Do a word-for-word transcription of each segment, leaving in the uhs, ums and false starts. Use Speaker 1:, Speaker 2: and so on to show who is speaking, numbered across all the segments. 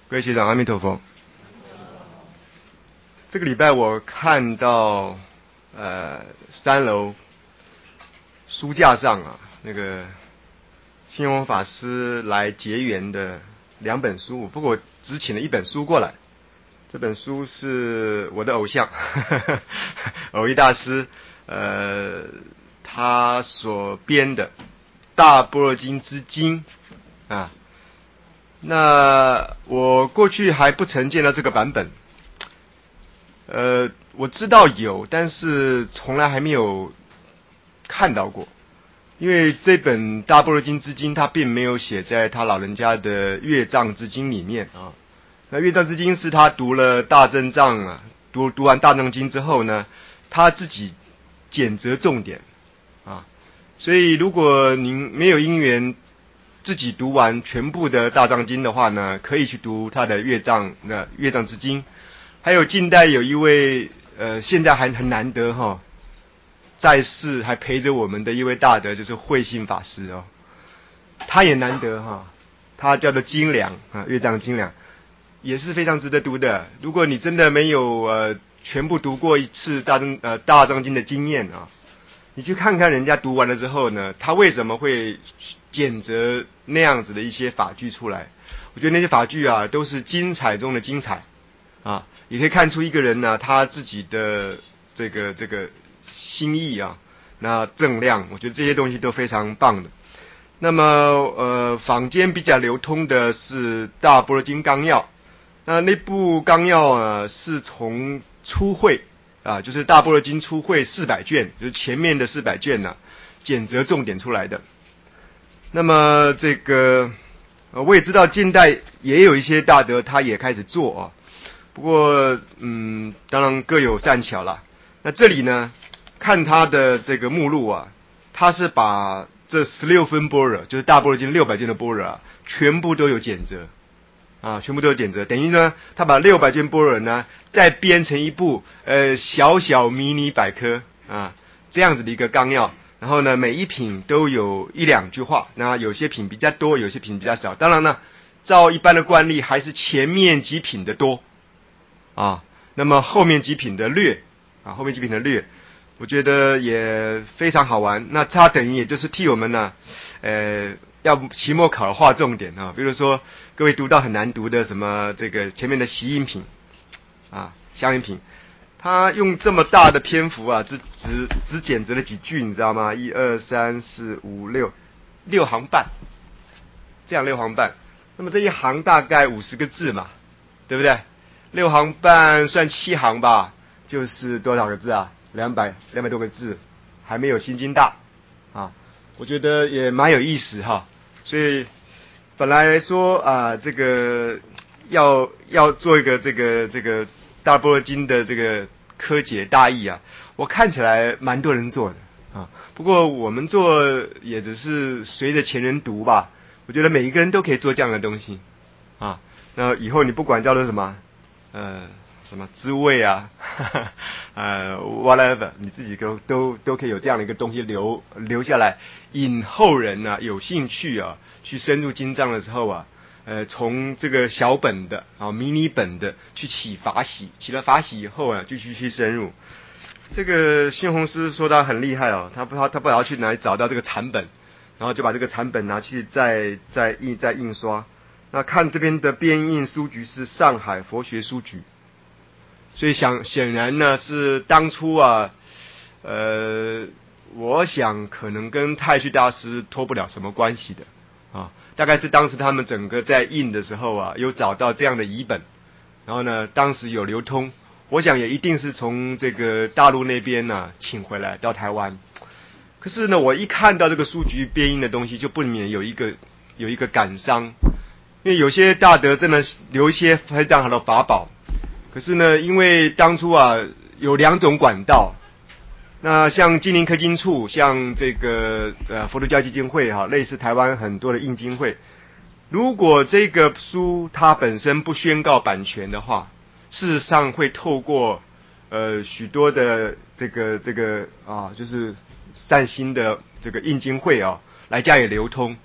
Speaker 1: 各位学长，阿弥陀佛。这个礼拜我看到，呃，三楼书架上啊，那个信宏法师来结缘的两本书，不过我只请了一本书过来。这本书是我的偶像，偶一大师，呃，他所编的《大般若经之经》啊。那我过去还不曾见到这个版本，呃，我知道有，但是从来还没有看到过，因为这本《大般若经之经》它并没有写在他老人家的乐藏之经里面啊。那乐藏之经是他读了大正藏啊，读读完大藏经之后呢，他自己拣择重点啊，所以如果您没有因缘自己读完全部的大藏经的话呢，可以去读他的乐藏的乐藏之经。还有近代有一位呃，现在还很难得哈、哦，在世还陪着我们的一位大德，就是慧信法师哦，他也难得哈、哦，他叫做精良啊，乐藏精良，也是非常值得读的。如果你真的没有呃全部读过一次大藏呃大藏经的经验啊，你去看看人家读完了之后呢，他为什么会拣择那样子的一些法句出来？我觉得那些法句啊，都是精彩中的精彩啊，也可以看出一个人呢、啊、他自己的这个这个心意啊，那正量，我觉得这些东西都非常棒的。那么呃，坊间比较流通的是《大般若经纲要》，那那部纲要啊，是从初会啊，就是《大般若经》初会四百卷，就是前面的四百卷呢、啊，拣择重点出来的。那么这个，呃，我也知道近代也有一些大德他也开始做啊，不过嗯，当然各有善巧啦。那这里呢，看他的这个目录啊，他是把这十六分般若，就是大般若经六百卷的般若啊，全部都有拣择啊，全部都有拣择，等于呢，他把六百卷般若呢，再编成一部呃小小迷你百科啊，这样子的一个纲要。然后呢，每一品都有一两句话，那有些品比较多，有些品比较少。当然呢，照一般的惯例，还是前面几品的多啊，那么后面几品的略啊，后面几品的略，我觉得也非常好玩。那它等于也就是替我们呢，呃，要期末考划重点啊，比如说各位读到很难读的什么这个前面的习音品啊、相应品。他用这么大的篇幅啊，只只只拣择了几句，你知道吗？一二三四五六，六行半，这样六行半。那么这一行大概五十个字嘛，对不对？六行半算七行吧，就是多少个字啊？两百两百多个字，还没有心经大啊。我觉得也蛮有意思哈。所以本来说啊，这个要要做一个这个这个。大般若经的这个科解大义啊，我看起来蛮多人做的啊。不过我们做也只是随着前人读吧。我觉得每一个人都可以做这样的东西啊。那以后你不管叫做什么，呃，什么滋味啊，哈哈呃 ，whatever， 你自己都都都可以有这样的一个东西留留下来，引后人呢、啊、有兴趣啊去深入经藏的时候啊。呃，从这个小本的啊、迷你本的去起法喜，起了法喜以后啊，继续去深入。这个信宏师说他很厉害哦，他不他他不知道去哪里找到这个残本，然后就把这个残本拿去再再印再印刷。那看这边的编印书局是上海佛学书局，所以想显然呢是当初啊，呃，我想可能跟太虚大师脱不了什么关系的。啊，大概是当时他们整个在印的时候啊，有找到这样的遗本，然后呢，当时有流通，我想也一定是从这个大陆那边呢、啊、请回来到台湾。可是呢，我一看到这个书局编印的东西，就不免有一个有一个感伤，因为有些大德真的留一些非常好的法宝，可是呢，因为当初啊有两种管道。那像金陵科经处，像这个呃佛陀教基金会哈，类似台湾很多的印经会，如果这个书它本身不宣告版权的话，事实上会透过呃许多的这个这个啊，就是善心的这个印经会啊来加以流通。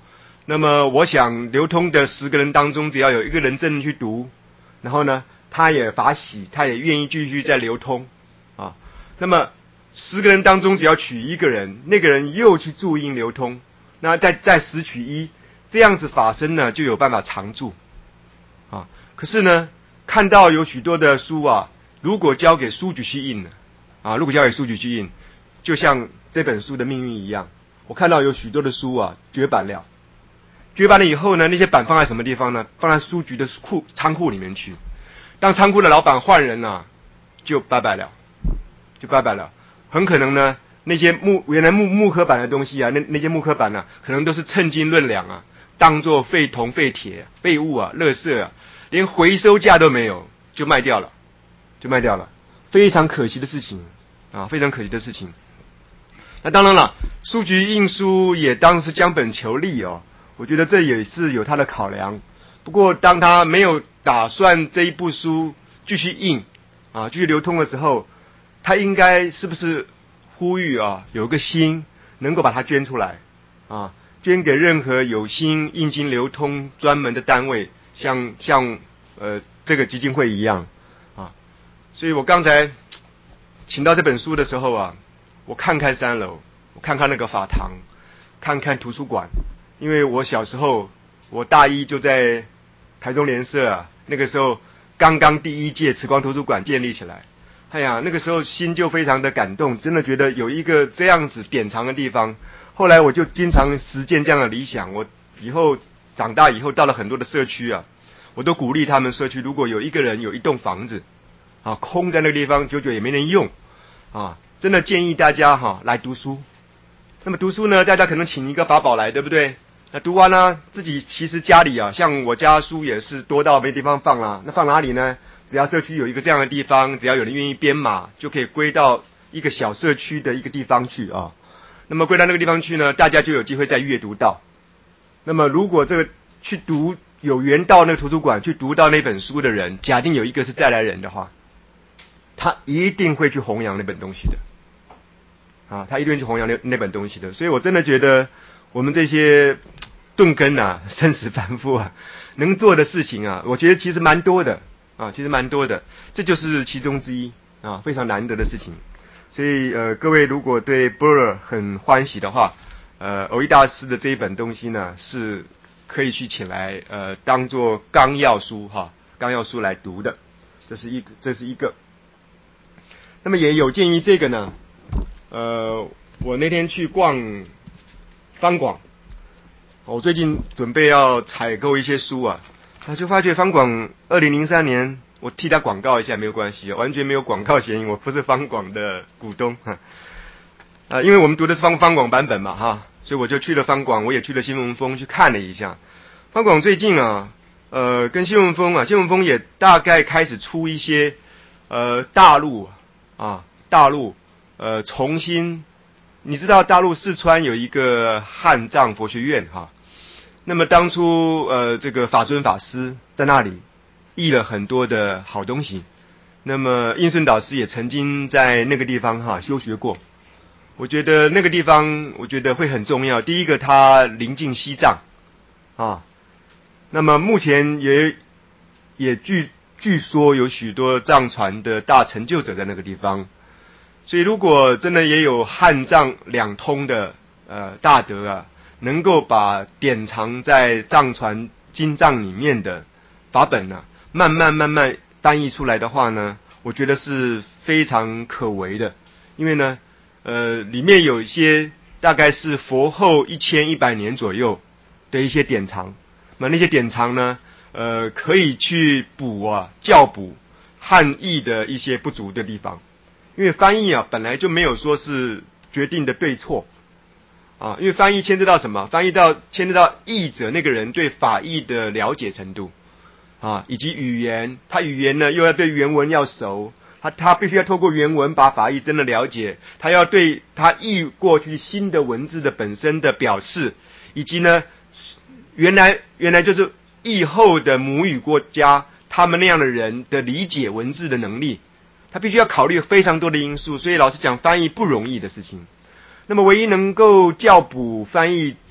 Speaker 1: 那么我想流通的十个人当中，只要有一个人真正去读，然后呢，他也法喜，他也愿意继续再流通啊。那么十个人当中，只要取一个人，那个人又去注音流通，那再再十取一，这样子法身呢就有办法常住啊。可是呢，看到有许多的书啊，如果交给书局去印了啊，如果交给书局去印，就像这本书的命运一样，我看到有许多的书啊绝版了。绝版了以后呢，那些版放在什么地方呢？放在书局的库仓库里面去。当仓库的老板换人了，就拜拜了，就拜拜了。很可能呢，那些木原来木木刻版的东西啊，那那些木刻版呢、啊，可能都是称斤论两啊，当作废铜废铁废物啊、垃圾啊，连回收价都没有，就卖掉了，就卖掉了，非常可惜的事情啊，非常可惜的事情。那当然了，书局印书也当然是将本求利哦。我觉得这也是有他的考量，不过当他没有打算这一部书继续印啊，继续流通的时候，他应该是不是呼吁啊，有个心能够把它捐出来啊，捐给任何有心印经流通专门的单位，像像呃这个基金会一样啊。所以我刚才请到这本书的时候啊，我看看三楼，我看看那个法堂，看看图书馆。因为我小时候，我大一就在台中联社啊，那个时候刚刚第一届慈光图书馆建立起来，哎呀，那个时候心就非常的感动，真的觉得有一个这样子典藏的地方。后来我就经常实践这样的理想，我以后长大以后到了很多的社区啊，我都鼓励他们社区如果有一个人有一栋房子啊空在那个地方，久久也没人用啊，真的建议大家哈、啊、来读书。那么读书呢，大家可能请一个法宝来，对不对？那读完呢，自己其实家里啊，像我家书也是多到没地方放啦。那放哪里呢？只要社区有一个这样的地方，只要有人愿意编码，就可以归到一个小社区的一个地方去啊。那么归到那个地方去呢，大家就有机会再阅读到。那么如果这个去读有缘到那个图书馆去读到那本书的人，假定有一个是再来人的话，他一定会去弘扬那本东西的。啊，他一定会去弘扬那那本东西的。所以我真的觉得我们这些顿根啊、生死凡夫啊，能做的事情啊，我觉得其实蛮多的啊，其实蛮多的，这就是其中之一啊，非常难得的事情。所以呃，各位如果对般若很欢喜的话，呃，蕅益大师的这一本东西呢，是可以去请来呃当做纲要书哈，纲要书来读的，这是一个，这是一个。那么也有鉴于这个呢。呃，我那天去逛方广，我最近准备要采购一些书啊，啊，就发觉方广二零零三年，我替他广告一下没有关系，完全没有广告嫌疑，我不是方广的股东哈，啊，因为我们读的是方方广版本嘛哈，所以我就去了方广，我也去了新闻风去看了一下，方广最近啊，呃，跟新闻风啊，新闻风也大概开始出一些呃大陆啊大陆。呃，重新，你知道大陆四川有一个汉藏佛学院哈，那么当初呃这个法尊法师在那里译了很多的好东西，那么印顺导师也曾经在那个地方哈修学过，我觉得那个地方我觉得会很重要。第一个，它临近西藏啊，那么目前也也据据说有许多藏传的大成就者在那个地方。所以，如果真的也有汉藏两通的呃大德啊，能够把典藏在藏传经藏里面的法本呢、啊，慢慢慢慢翻译出来的话呢，我觉得是非常可为的。因为呢，呃，里面有一些大概是佛后一千一百年左右的一些典藏，那那些典藏呢，呃，可以去补啊校补汉译的一些不足的地方。因为翻译啊，本来就没有说是决定的对错啊，因为翻译牵涉到什么？翻译到牵涉到译者那个人对法义的了解程度啊，以及语言，他语言呢又要对原文要熟，他他必须要透过原文把法义真的了解，他要对他译过去新的文字的本身的表示，以及呢原来原来就是译后的母语国家他们那样的人的理解文字的能力。他必须要考虑非常多的因素，所以老实讲，翻译不容易的事情。那么，唯一能够校补翻译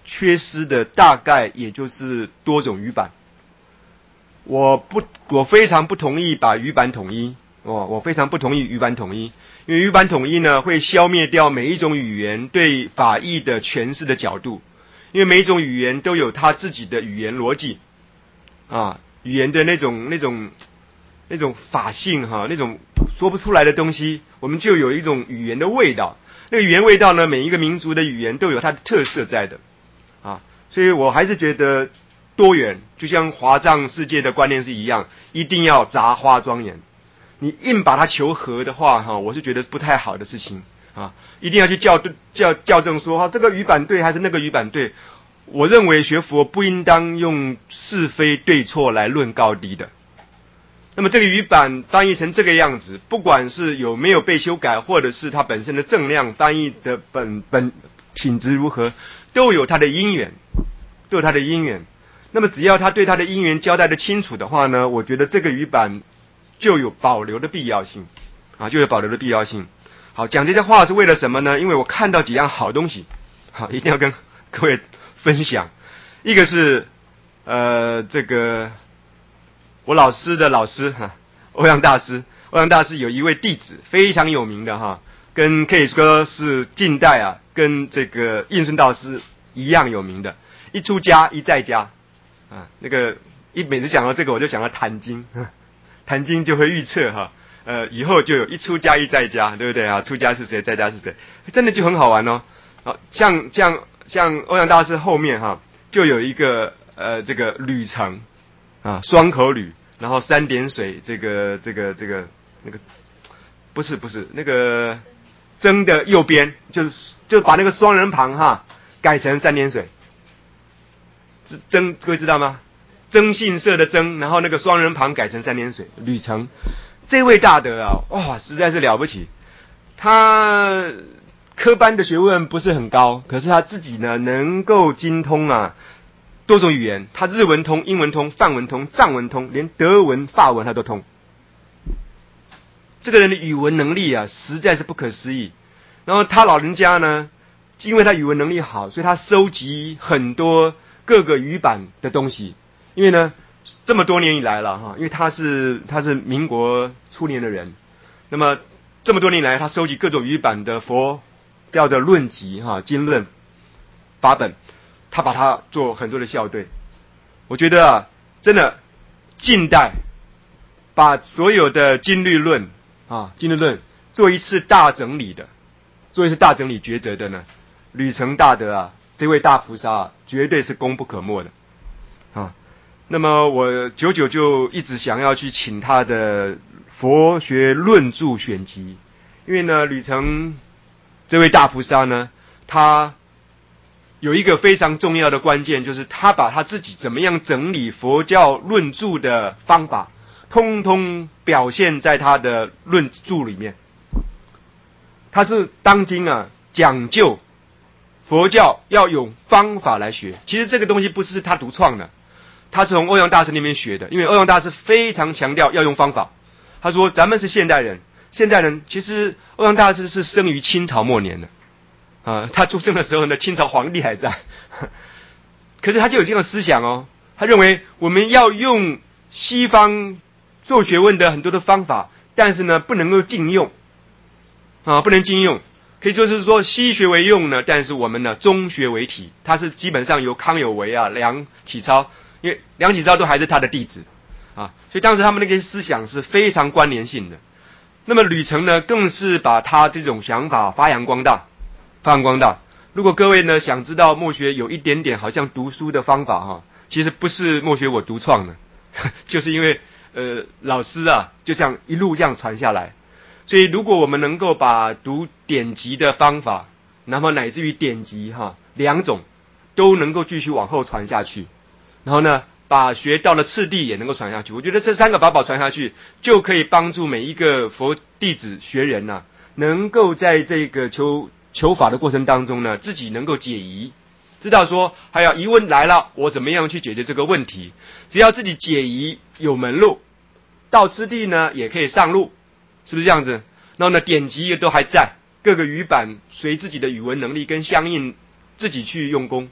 Speaker 1: 缺失的大概也就是多种语版。我不，我非常不同意把语版统一。哦，我非常不同意语版统一，因为语版统一呢会消灭掉每一种语言对法义的诠释的角度，因为每一种语言都有它自己的语言逻辑，啊，语言的那种那种那种法性哈，那种说不出来的东西，我们就有一种语言的味道。那个语言味道呢，每一个民族的语言都有它的特色在的，啊，所以我还是觉得多元，就像华藏世界的观念是一样，一定要杂花庄严。你硬把它求和的话，哈，我是觉得不太好的事情啊！一定要去校校校正说，哈，这个语版对还是那个语版对？我认为学佛不应当用是非对错来论高低的。那么这个语版翻译成这个样子，不管是有没有被修改，或者是它本身的正量翻译的本本品质如何，都有它的因缘，都有它的因缘。那么只要他对他的因缘交代的清楚的话呢，我觉得这个语版就有保留的必要性，啊，就有保留的必要性。好，讲这些话是为了什么呢？因为我看到几样好东西，好，一定要跟各位分享。一个是，呃，这个我老师的老师哈，欧阳大师，欧阳大师有一位弟子非常有名的哈，跟可以说是近代啊，跟这个印顺大师一样有名的，一出家一在家，啊，那个一每次讲到这个，我就想到坛经。坛经就会预测哈，呃，以后就有一出家一在家，对不对啊？出家是谁，在家是谁？真的就很好玩哦。好，像像像欧阳大师后面哈，就有一个呃这个吕程啊，双口吕，然后三点水，这个这个这个那个不是不是那个曾的右边，就是就把那个双人旁哈改成三点水，曾各位知道吗？曾姓社的曾，然后那个双人旁改成三点水，吕程，这位大德啊，哇，实在是了不起。他科班的学问不是很高，可是他自己呢能够精通啊多种语言，他日文通、英文通、梵文通、藏文通，连德文、法文他都通。这个人的语文能力啊，实在是不可思议。然后他老人家呢，因为他语文能力好，所以他收集很多各个语版的东西。因为呢，这么多年以来了哈，因为他是他是民国初年的人，那么这么多年来，他收集各种语版的佛教的论集哈、经论法本，他把它做很多的校对。我觉得啊，真的近代把所有的经律论啊经律论做一次大整理的，做一次大整理抉择的呢，吕程大德啊，这位大菩萨啊，绝对是功不可没的啊。那么我久久就一直想要去请他的佛学论著选集，因为呢，吕程这位大菩萨呢，他有一个非常重要的关键，就是他把他自己怎么样整理佛教论著的方法，通通表现在他的论著里面。他是当今啊讲究佛教要用方法来学，其实这个东西不是他独创的。他是从欧阳大师那边学的，因为欧阳大师非常强调要用方法。他说咱们是现代人，现代人其实欧阳大师是生于清朝末年的，啊，他出生的时候呢，清朝皇帝还在，可是他就有这样的思想哦，他认为我们要用西方做学问的很多的方法，但是呢不能够禁用，啊，不能禁用，可以就是说西学为用呢，但是我们呢中学为体，他是基本上由康有为啊、梁启超。因为梁启超都还是他的弟子啊，所以当时他们那个思想是非常关联性的。那么吕程呢，更是把他这种想法发扬光大，发扬光大。如果各位呢想知道墨学有一点点好像读书的方法哈，其实不是墨学我独创的，就是因为呃老师啊就这样一路这样传下来。所以如果我们能够把读典籍的方法，然后乃至于典籍哈两种都能够继续往后传下去。然后呢，把学到的次第也能够传下去。我觉得这三个法宝传下去，就可以帮助每一个佛弟子学人呐、啊，能够在这个求求法的过程当中呢，自己能够解疑，知道说还有疑问来了，我怎么样去解决这个问题？只要自己解疑有门路，到次第呢也可以上路，是不是这样子？然后呢，典籍也都还在，各个语版随自己的语文能力跟相应自己去用功。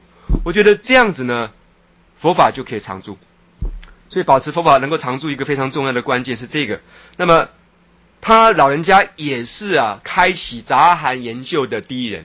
Speaker 1: 我觉得这样子呢，佛法就可以常住。所以保持佛法能够常住，一个非常重要的关键是这个。那么他老人家也是啊，开启杂含研究的第一人。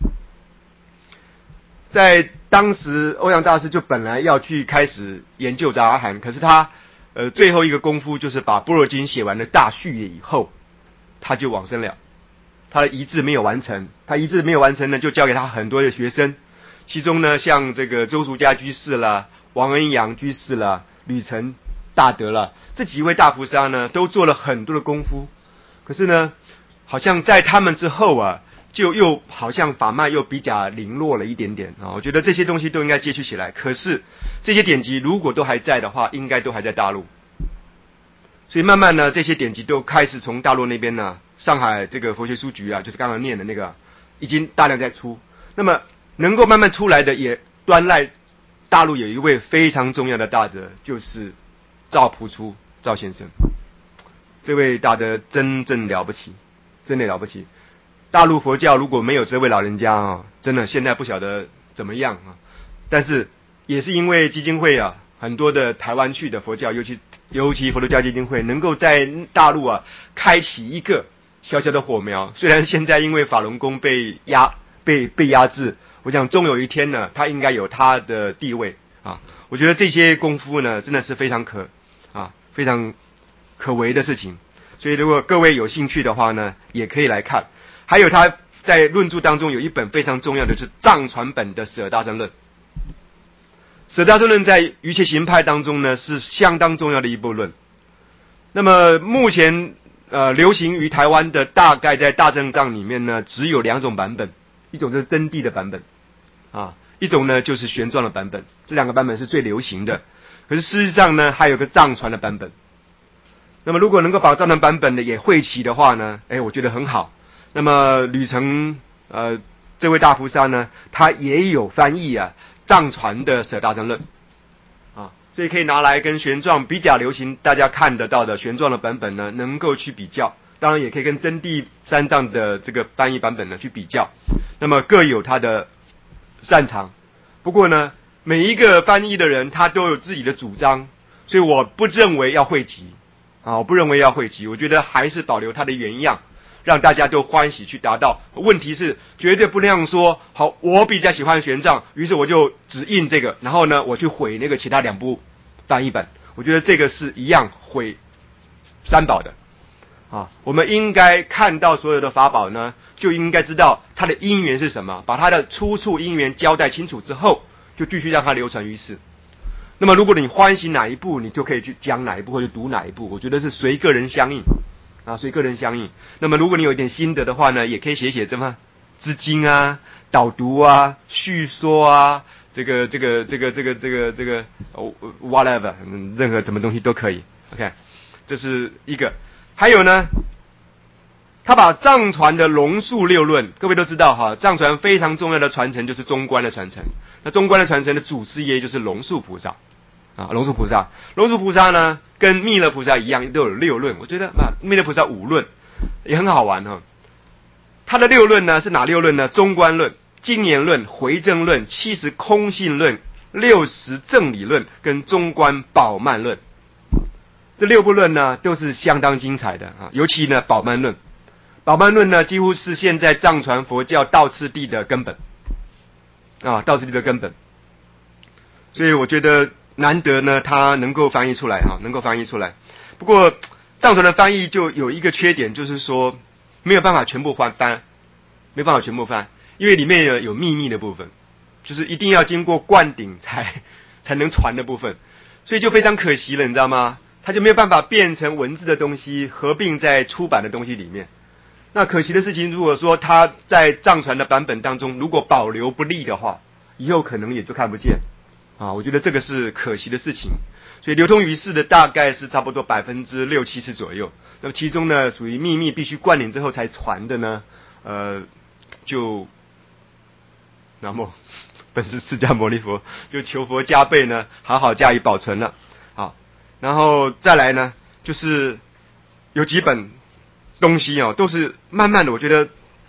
Speaker 1: 在当时，欧阳大师就本来要去开始研究杂含，可是他呃最后一个功夫就是把《般若经》写完了大序以后，他就往生了。他的遗志没有完成，他遗志没有完成呢，就交给他很多的学生，其中呢像这个周淑家居士啦、王恩阳居士啦、吕澄大德啦，这几位大菩萨呢，都做了很多的功夫。可是呢，好像在他们之后啊，就又好像法脉又比较零落了一点点啊。我觉得这些东西都应该接续起来。可是这些典籍如果都还在的话，应该都还在大陆。所以慢慢呢，这些典籍都开始从大陆那边呢，上海这个佛学书局啊，就是刚刚念的那个，已经大量在出。那么能够慢慢出来的，也端赖大陆有一位非常重要的大德，就是赵朴初赵先生。这位大德真正了不起，真的了不起。大陆佛教如果没有这位老人家啊，真的现在不晓得怎么样啊。但是也是因为基金会啊，很多的台湾去的佛教，尤其尤其佛陀教基金会，能够在大陆啊开启一个小小的火苗。虽然现在因为法轮功被压被被压制，我想终有一天呢，他应该有他的地位啊。我觉得这些功夫呢，真的是非常可啊非常可为的事情。所以如果各位有兴趣的话呢，也可以来看。还有他在论著当中有一本非常重要的是藏传本的《舍大乘论》。《舍大乘论》在瑜伽行派当中呢是相当重要的一部论。那么目前呃流行于台湾的大概在大正藏里面呢，只有两种版本，一种是真谛的版本啊，一种呢就是玄奘的版本。这两个版本是最流行的。可是事实上呢，还有个藏传的版本。那么如果能够把藏传版本的也汇齐的话呢，哎，我觉得很好。那么吕澄呃这位大菩萨呢，他也有翻译啊藏传的《舍大乘论》啊，所以可以拿来跟玄奘比较流行大家看得到的玄奘的版本呢，能够去比较。当然也可以跟真谛三藏的这个翻译版本呢去比较。那么各有他的擅长。不过呢，每一个翻译的人他都有自己的主张，所以我不认为要汇集啊，我不认为要汇集，我觉得还是保留它的原样。让大家都欢喜去达到。问题是绝对不能让说好，我比较喜欢玄奘，于是我就只印这个，然后呢我去毁那个其他两部翻译本。我觉得这个是一样毁三宝的啊。我们应该看到所有的法宝呢，就应该知道它的因缘是什么，把它的出处因缘交代清楚之后，就继续让它流传于世。那么如果你欢喜哪一部，你就可以去讲哪一部或者读哪一部，我觉得是随个人相应啊，随个人相应。那么如果你有一点心得的话呢，也可以写写什么知经啊、导读啊、叙说啊，这个这个这个这个这个这个、哦、whatever， 任何什么东西都可以。OK， 这是一个。还有呢，他把藏传的龙树六论，各位都知道哈，藏传非常重要的传承就是中观的传承。那中观的传承的祖师爷就是龙树菩萨。啊，龙树菩萨，龙树菩萨呢，跟弥勒菩萨一样，都有六论。我觉得啊，弥勒菩萨五论也很好玩哈、哦。他的六论呢是哪六论呢？中观论、经言论、回正论、七十空性论、六十正理论跟中观宝鬘论。这六部论呢都是相当精彩的啊，尤其呢宝鬘论，宝鬘论呢几乎是现在藏传佛教道次第的根本啊，道次第的根本。所以我觉得难得呢，他能够翻译出来哈，能够翻译出来。不过藏传的翻译就有一个缺点，就是说没有办法全部翻翻，没办法全部翻，因为里面有有秘密的部分，就是一定要经过灌顶才才能传的部分，所以就非常可惜了，你知道吗？它就没有办法变成文字的东西，合并在出版的东西里面。那可惜的事情，如果说它在藏传的版本当中，如果保留不利的话，以后可能也就看不见。啊，我觉得这个是可惜的事情，所以流通于世的大概是差不多百分之六七十左右。那么其中呢，属于秘密必须灌顶之后才传的呢，呃，就南无本师释迦牟尼佛，就求佛加倍呢，好好加以保存了。好，然后再来呢，就是有几本东西哦，都是慢慢的，我觉得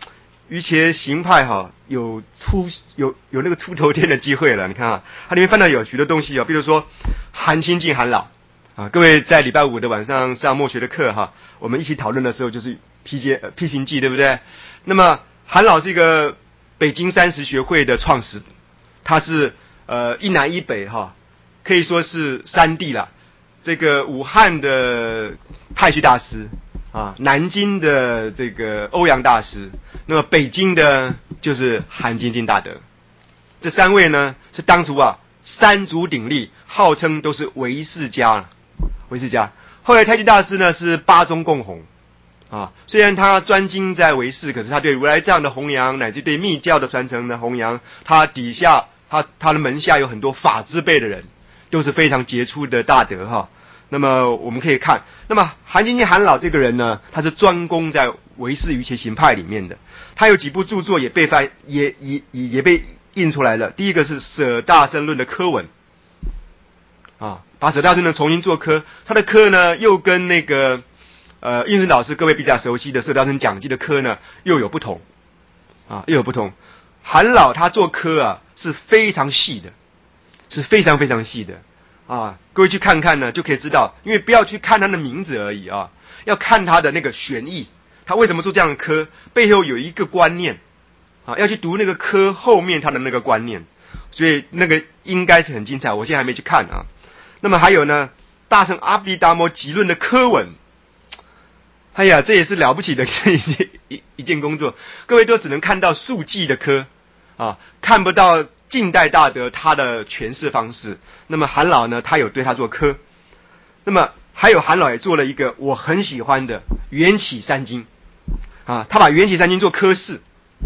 Speaker 1: 瑜伽行派哈有出有有那个出头天的机会了。你看啊，它里面翻到有许多东西啊，比如说韩清净韩老啊，各位在礼拜五的晚上上默学的课哈，我们一起讨论的时候就是批阶呃批评记，对不对？那么韩老是一个北京三十学会的创始，他是呃一南一北哈，可以说是三地了。这个武汉的太虚大师啊，南京的这个欧阳大师，那么北京的就是韩精进大德。这三位呢是当初啊三足鼎立，号称都是唯识家，唯识家。后来太虚大师呢是八宗共弘啊，虽然他专精在唯识，可是他对如来藏的弘扬，乃至对密教的传承的弘扬，他底下他他的门下有很多法之辈的人，都是非常杰出的大德哈。那么我们可以看，那么韩精进韩老这个人呢，他是专攻在唯识瑜伽行派里面的，他有几部著作也被翻也也也也被印出来了。第一个是《舍大乘论》的科文啊，把《舍大乘论》重新做科，他的科呢又跟那个呃印顺老师各位比较熟悉的《舍大乘讲记》的科呢又有不同啊，又有不同。韩老他做科啊是非常细的，是非常非常细的。啊，各位去看看呢，就可以知道，因为不要去看他的名字而已啊，要看他的那个玄义，他为什么做这样的科，背后有一个观念啊，要去读那个科后面他的那个观念，所以那个应该是很精彩。我现在还没去看啊。那么还有呢，大乘阿毗达摩集论的科文，哎呀，这也是了不起的一件一一件工作。各位都只能看到速记的科啊，看不到近代大德他的诠释方式。那么韩老呢，他有对他做科。那么还有韩老也做了一个我很喜欢的缘起三经啊，他把缘起三经做科释。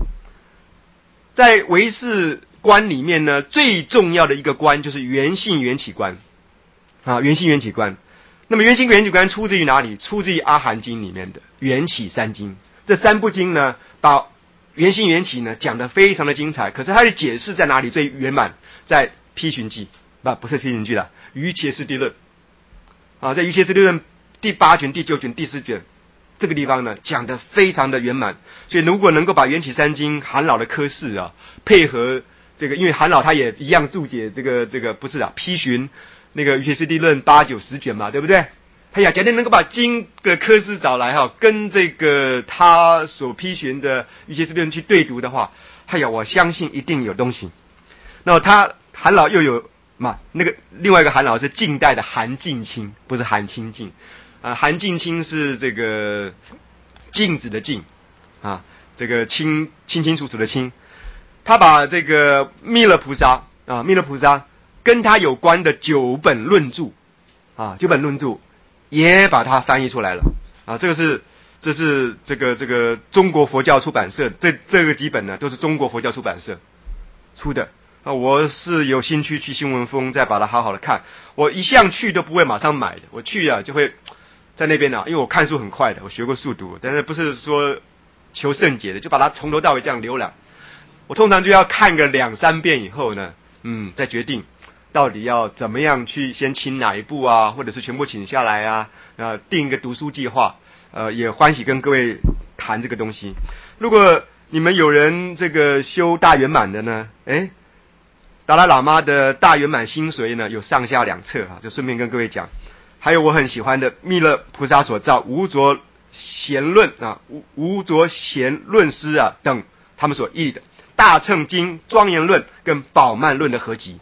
Speaker 1: 在唯识观里面呢，最重要的一个观就是缘性缘起观啊，缘性缘起观。那么缘性缘起观出自于哪里？出自于阿含经里面的缘起三经。这三部经呢，把缘性缘起呢讲得非常的精彩，可是它的解释在哪里最圆满？在批寻记，不不是批寻记了，瑜伽师地论啊，在瑜伽师地论第八卷、第九卷、第十卷这个地方呢，讲得非常的圆满。所以如果能够把缘起三经韩老的科释啊，配合这个，因为韩老他也一样注解这个这个不是啊，批寻那个瑜伽师地论八九十卷嘛，对不对？哎呀，假定能够把经的科释找来哈，跟这个他所批寻的瑜伽师地论去对读的话，哎呀，我相信一定有东西。那么他韩老又有嘛，那个另外一个韩老是近代的韩静清，不是韩清净啊，韩静清是这个镜子的镜啊，这个清清清楚楚的清。他把这个弥勒菩萨啊，弥勒菩萨跟他有关的九本论著啊，九本论著也把它翻译出来了啊。这个是这是这个这个中国佛教出版社，这这个几本呢都是中国佛教出版社出的啊。我是有兴趣去新闻峰再把它好好的看，我一向去都不会马上买的，我去啊就会在那边啊，因为我看书很快的，我学过速读，但是不是说求甚解的，就把它从头到尾这样浏览。我通常就要看个两三遍以后呢，嗯，再决定到底要怎么样去先请哪一部啊，或者是全部请下来啊，呃，定一个读书计划，呃，也欢喜跟各位谈这个东西。如果你们有人这个修大圆满的呢，诶，达赖喇嘛的大圆满心髓呢有上下两册啊，就顺便跟各位讲。还有我很喜欢的弥勒菩萨所造无着贤论啊，无无着贤论师啊等他们所译的大乘经庄严论跟宝鬘论的合集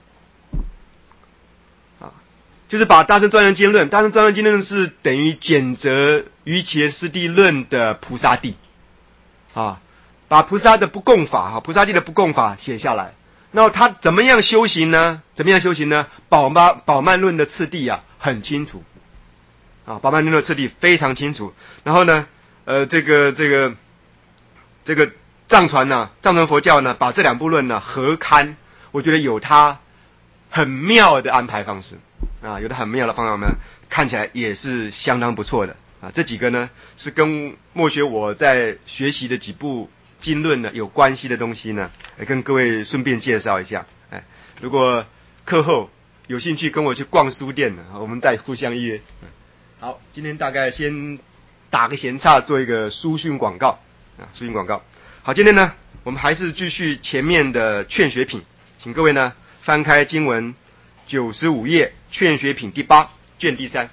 Speaker 1: 啊，就是把大乘庄严经论，大乘庄严经论是等于简则瑜伽师地论的菩萨地啊，把菩萨的不共法哈，菩萨地的不共法写下来。那他怎么样修行呢？怎么样修行呢？宝鬘宝鬘论的次第啊很清楚啊，宝鬘论的次第非常清楚。然后呢，呃，这个这个这个藏传呢，藏传佛教呢，把这两部论呢合刊，我觉得有它很妙的安排方式啊，有的很妙的方法呢，看起来也是相当不错的啊。这几个呢是跟默学我在学习的几部经论呢有关系的东西呢，来跟各位顺便介绍一下。哎，如果课后有兴趣跟我去逛书店呢，我们再互相约。好，今天大概先打个闲岔，做一个书讯广告啊，书讯广告。 好，今天呢，我们还是继续前面的劝学品，请各位呢翻开经文九十五页，劝学品第八卷第三。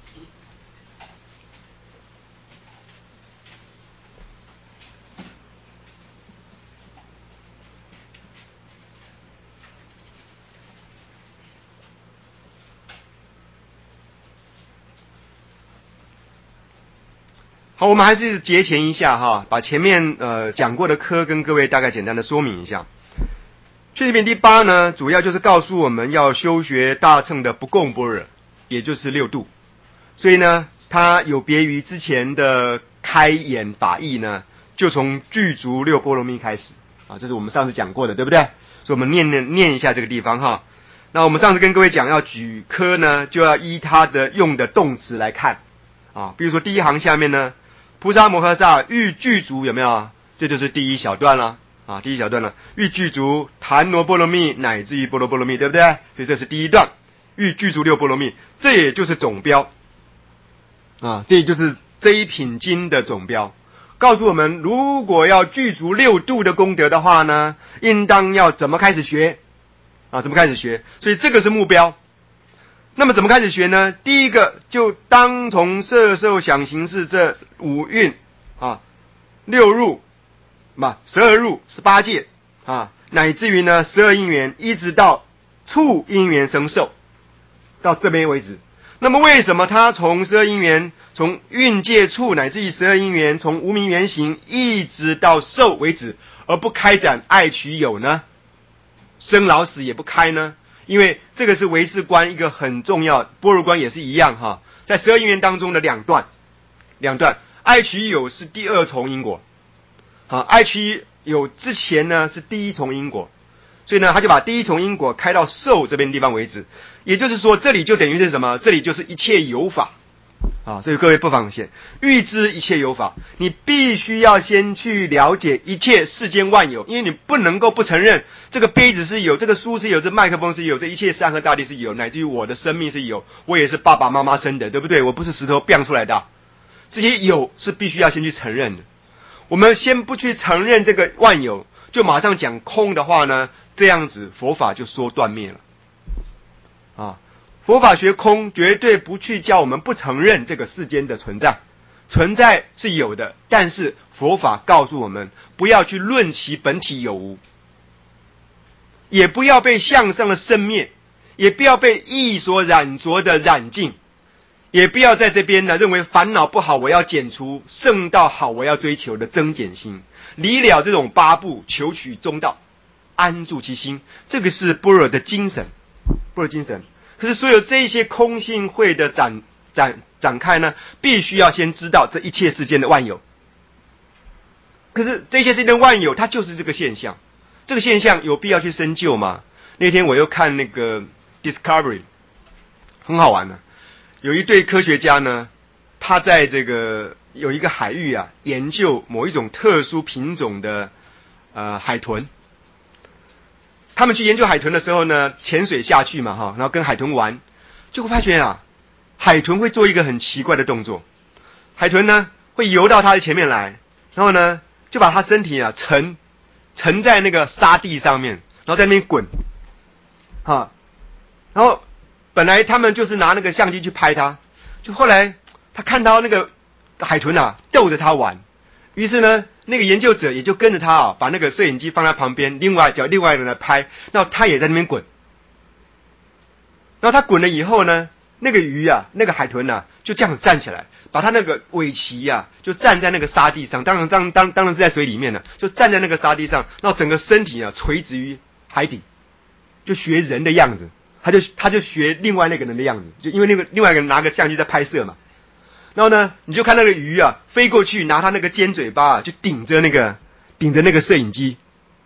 Speaker 1: 好，我们还是节前一下哈，把前面呃讲过的科跟各位大概简单的说明一下。劝学品第八呢，主要就是告诉我们要修学大乘的不共般若，也就是六度。所以呢，它有别于之前的开眼法义呢，就从具足六波罗蜜开始啊，这是我们上次讲过的，对不对？所以我们念念念一下这个地方哈。那我们上次跟各位讲，要举科呢，就要依它的用的动词来看啊。比如说第一行下面呢，菩萨摩诃萨欲具足，有没有？这就是第一小段了啊，第一小段了，欲具足檀罗波罗蜜乃至于波罗波罗蜜，对不对？所以这是第一段，欲具足六波罗蜜，这也就是总标啊，这也就是这一品经的总标，告诉我们，如果要具足六度的功德的话呢，应当要怎么开始学啊？怎么开始学？所以这个是目标。那么怎么开始学呢？第一个就当从色受想行识这五蕴啊，六入嘛，十二入，十八界啊，乃至于呢十二因缘，一直到处因缘生受，到这边为止。那么为什么他从十二因缘，从蕴界处乃至于十二因缘，从无明缘行一直到受为止，而不开展爱取有呢？生老死也不开呢？因为这个是唯识观一个很重要，般若观也是一样哈，在十二因缘当中的两段，两段爱取有是第二重因果，啊，爱取有之前呢是第一重因果，所以呢他就把第一重因果开到受这边地方为止，也就是说这里就等于是什么？这里就是一切有法啊，所以各位不妨先预知一切有法，你必须要先去了解一切世间万有，因为你不能够不承认这个杯子是有，这个书是有，这麦克风是有，这一切山河大地是有，乃至于我的生命是有，我也是爸爸妈妈生的，对不对？我不是石头变出来的，这些有是必须要先去承认的。我们先不去承认这个万有，就马上讲空的话呢，这样子佛法就说断灭了啊。佛法学空，绝对不去叫我们不承认这个世间的存在，存在是有的，但是佛法告诉我们，不要去论其本体有无，也不要被向上的生灭，也不要被意所染着的染尽，也不要在这边呢认为烦恼不好，我要减除，圣道好，我要追求的增减心，离了这种八部，求取中道，安住其心，这个是般若的精神，般若精神。可是所有这些空性会的展展展开呢，必须要先知道这一切世间的万有。可是这些世间的万有，它就是这个现象，这个现象有必要去深究吗？那天我又看那个 Discovery， 很好玩呢、啊。有一对科学家呢，他在这个有一个海域啊，研究某一种特殊品种的呃海豚。他们去研究海豚的时候呢，潜水下去嘛，哈，然后跟海豚玩，就会发现啊，海豚会做一个很奇怪的动作。海豚呢会游到它的前面来，然后呢就把它身体啊沉沉在那个沙地上面，然后在那边滚，哈，然后本来他们就是拿那个相机去拍它，就后来他看到那个海豚啊逗着他玩，于是呢。那个研究者也就跟着他啊，把那个摄影机放在旁边，另外叫另外一个人来拍，然后他也在那边滚。然后他滚了以后呢，那个鱼啊，那个海豚啊，就这样站起来，把他那个尾鳍啊，就站在那个沙地上，当然当当当然是在水里面的，就站在那个沙地上，然后整个身体啊垂直于海底，就学人的样子，他就他就学另外那个人的样子，就因为那个另外一个人拿个相机在拍摄嘛。然后呢，你就看那个鱼啊飞过去，拿它那个尖嘴巴啊，就顶着那个顶着那个摄影机。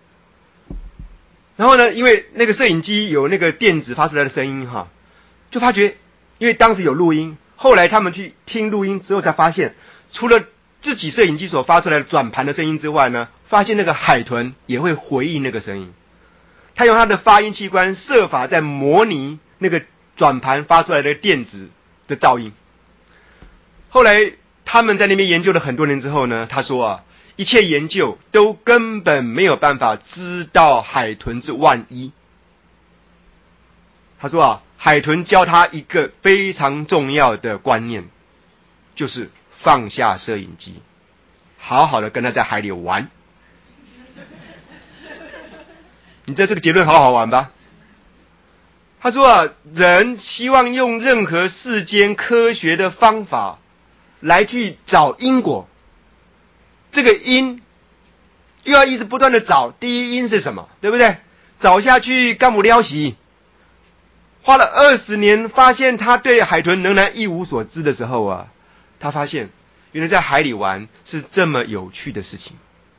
Speaker 1: 然后呢，因为那个摄影机有那个电子发出来的声音哈，就发觉，因为当时有录音，后来他们去听录音之后才发现，除了自己摄影机所发出来的转盘的声音之外呢，发现那个海豚也会回应那个声音。他用他的发音器官设法在模拟那个转盘发出来的电子的噪音。后来他们在那边研究了很多年之后呢，他说啊， 一切研究都根本没有办法知道海豚是万一。他说啊，海豚教他一个非常重要的观念，就是放下摄影机，好好的跟他在海里玩。你知道这个结论好好玩吧？他说啊，人希望用任何世间科学的方法来去找因果，这个因又要一直不断的找，第一因是什么，对不对？找下去干不了洗，花了二十年，发现他对海豚仍然一无所知的时候啊，他发现原来在海里玩是这么有趣的事情。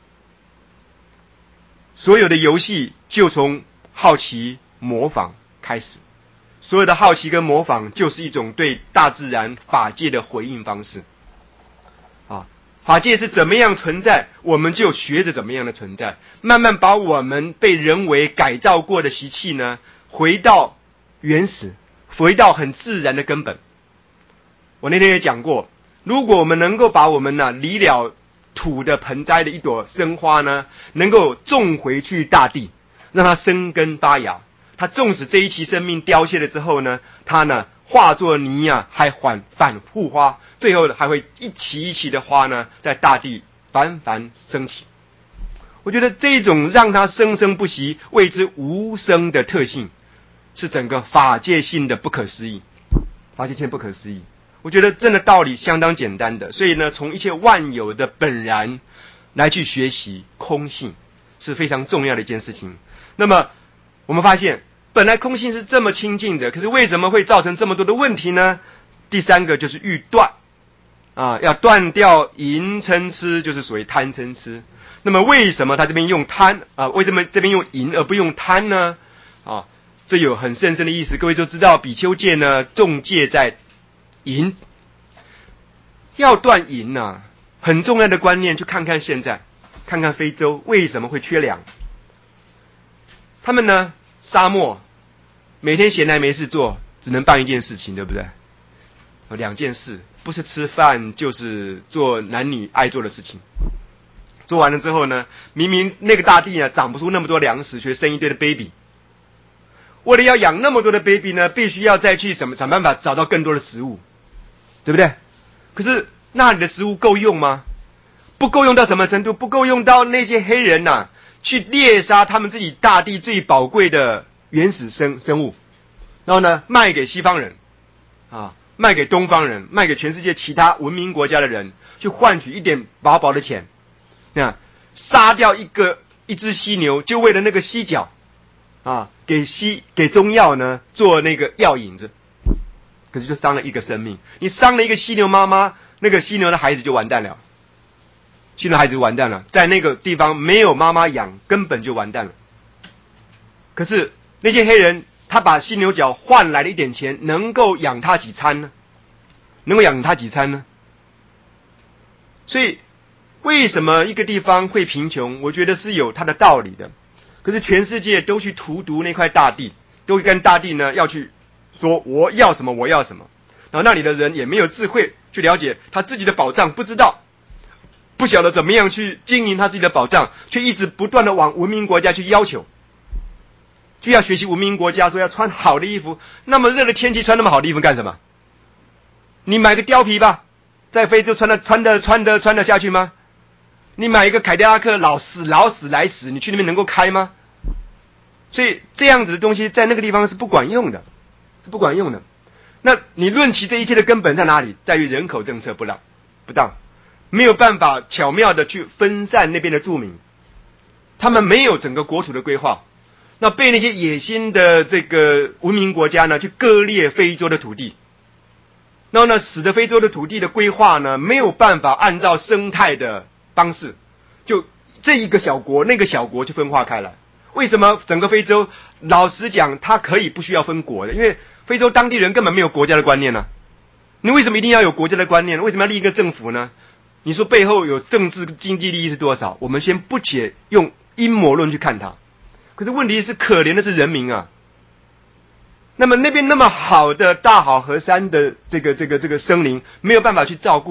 Speaker 1: 所有的游戏就从好奇模仿开始，所有的好奇跟模仿就是一种对大自然法界的回应方式。啊，法界是怎么样存在，我们就学着怎么样的存在，慢慢把我们被人为改造过的习气呢，回到原始，回到很自然的根本。我那天也讲过，如果我们能够把我们呢离了土的盆栽的一朵生花呢，能够种回去大地，让它生根发芽，它纵使这一期生命凋谢了之后呢，它呢化作泥啊，还反反复花，最后还会一期一期的花呢，在大地繁繁升起。我觉得这种让它生生不息、谓之无生的特性，是整个法界性的不可思议，法界性的不可思议。我觉得真的道理相当简单的，所以呢，从一切万有的本然来去学习空性是非常重要的一件事情。那么我们发现，本来空性是这么清净的，可是为什么会造成这么多的问题呢？第三个就是欲断啊，要断掉淫嗔痴，就是所谓贪嗔痴。那么为什么他这边用贪啊？为什么这边用淫而不用贪呢？啊，这有很深深的意思。各位都知道，比丘戒呢重戒在淫，要断淫啊，很重要的观念，就看看现在，看看非洲为什么会缺粮。他们呢，沙漠每天闲来没事做，只能办一件事情，对不对？有两件事，不是吃饭就是做男女爱做的事情。做完了之后呢，明明那个大地呢长不出那么多粮食，却生一堆的 baby。为了要养那么多的 baby 呢，必须要再去什么想办法找到更多的食物，对不对？可是那里的食物够用吗？不够用到什么程度？不够用到那些黑人啊，去猎杀他们自己大地最宝贵的原始生生物，然后呢卖给西方人啊，卖给东方人，卖给全世界其他文明国家的人，去换取一点薄薄的钱。那杀掉一个一只犀牛，就为了那个犀角啊，给犀给中药呢做那个药引子，可是就伤了一个生命。你伤了一个犀牛妈妈，那个犀牛的孩子就完蛋了，犀牛孩子完蛋了，在那个地方没有妈妈养，根本就完蛋了。可是那些黑人，他把犀牛角换来了一点钱，能够养他几餐呢？能够养他几餐呢？所以为什么一个地方会贫穷？我觉得是有它的道理的。可是全世界都去荼毒那块大地，都跟大地呢要去说我要什么我要什么，然后那里的人也没有智慧去了解他自己的宝藏，不知道不晓得怎么样去经营他自己的宝藏，却一直不断的往文明国家去要求，就要学习文明国家说要穿好的衣服。那么热的天气穿那么好的衣服干什么？你买个貂皮吧，在非洲穿的穿的穿的穿得下去吗？你买一个凯迪拉克老死老死来死，你去那边能够开吗？所以这样子的东西在那个地方是不管用的，是不管用的。那你论其这一切的根本在哪里？在于人口政策不当，不当，没有办法巧妙的去分散那边的住民，他们没有整个国土的规划，那被那些野心的这个文明国家呢去割裂非洲的土地，然后呢使得非洲的土地的规划呢没有办法按照生态的方式，就这一个小国那个小国就分化开来。为什么整个非洲老实讲它可以不需要分国的？因为非洲当地人根本没有国家的观念呢、啊。你为什么一定要有国家的观念？为什么要立一个政府呢？你说背后有政治经济利益是多少？我们先不且用阴谋论去看它。可是问题是可怜的是人民啊。那么那边那么好的大好河山的这个这个这个森林没有办法去照顾，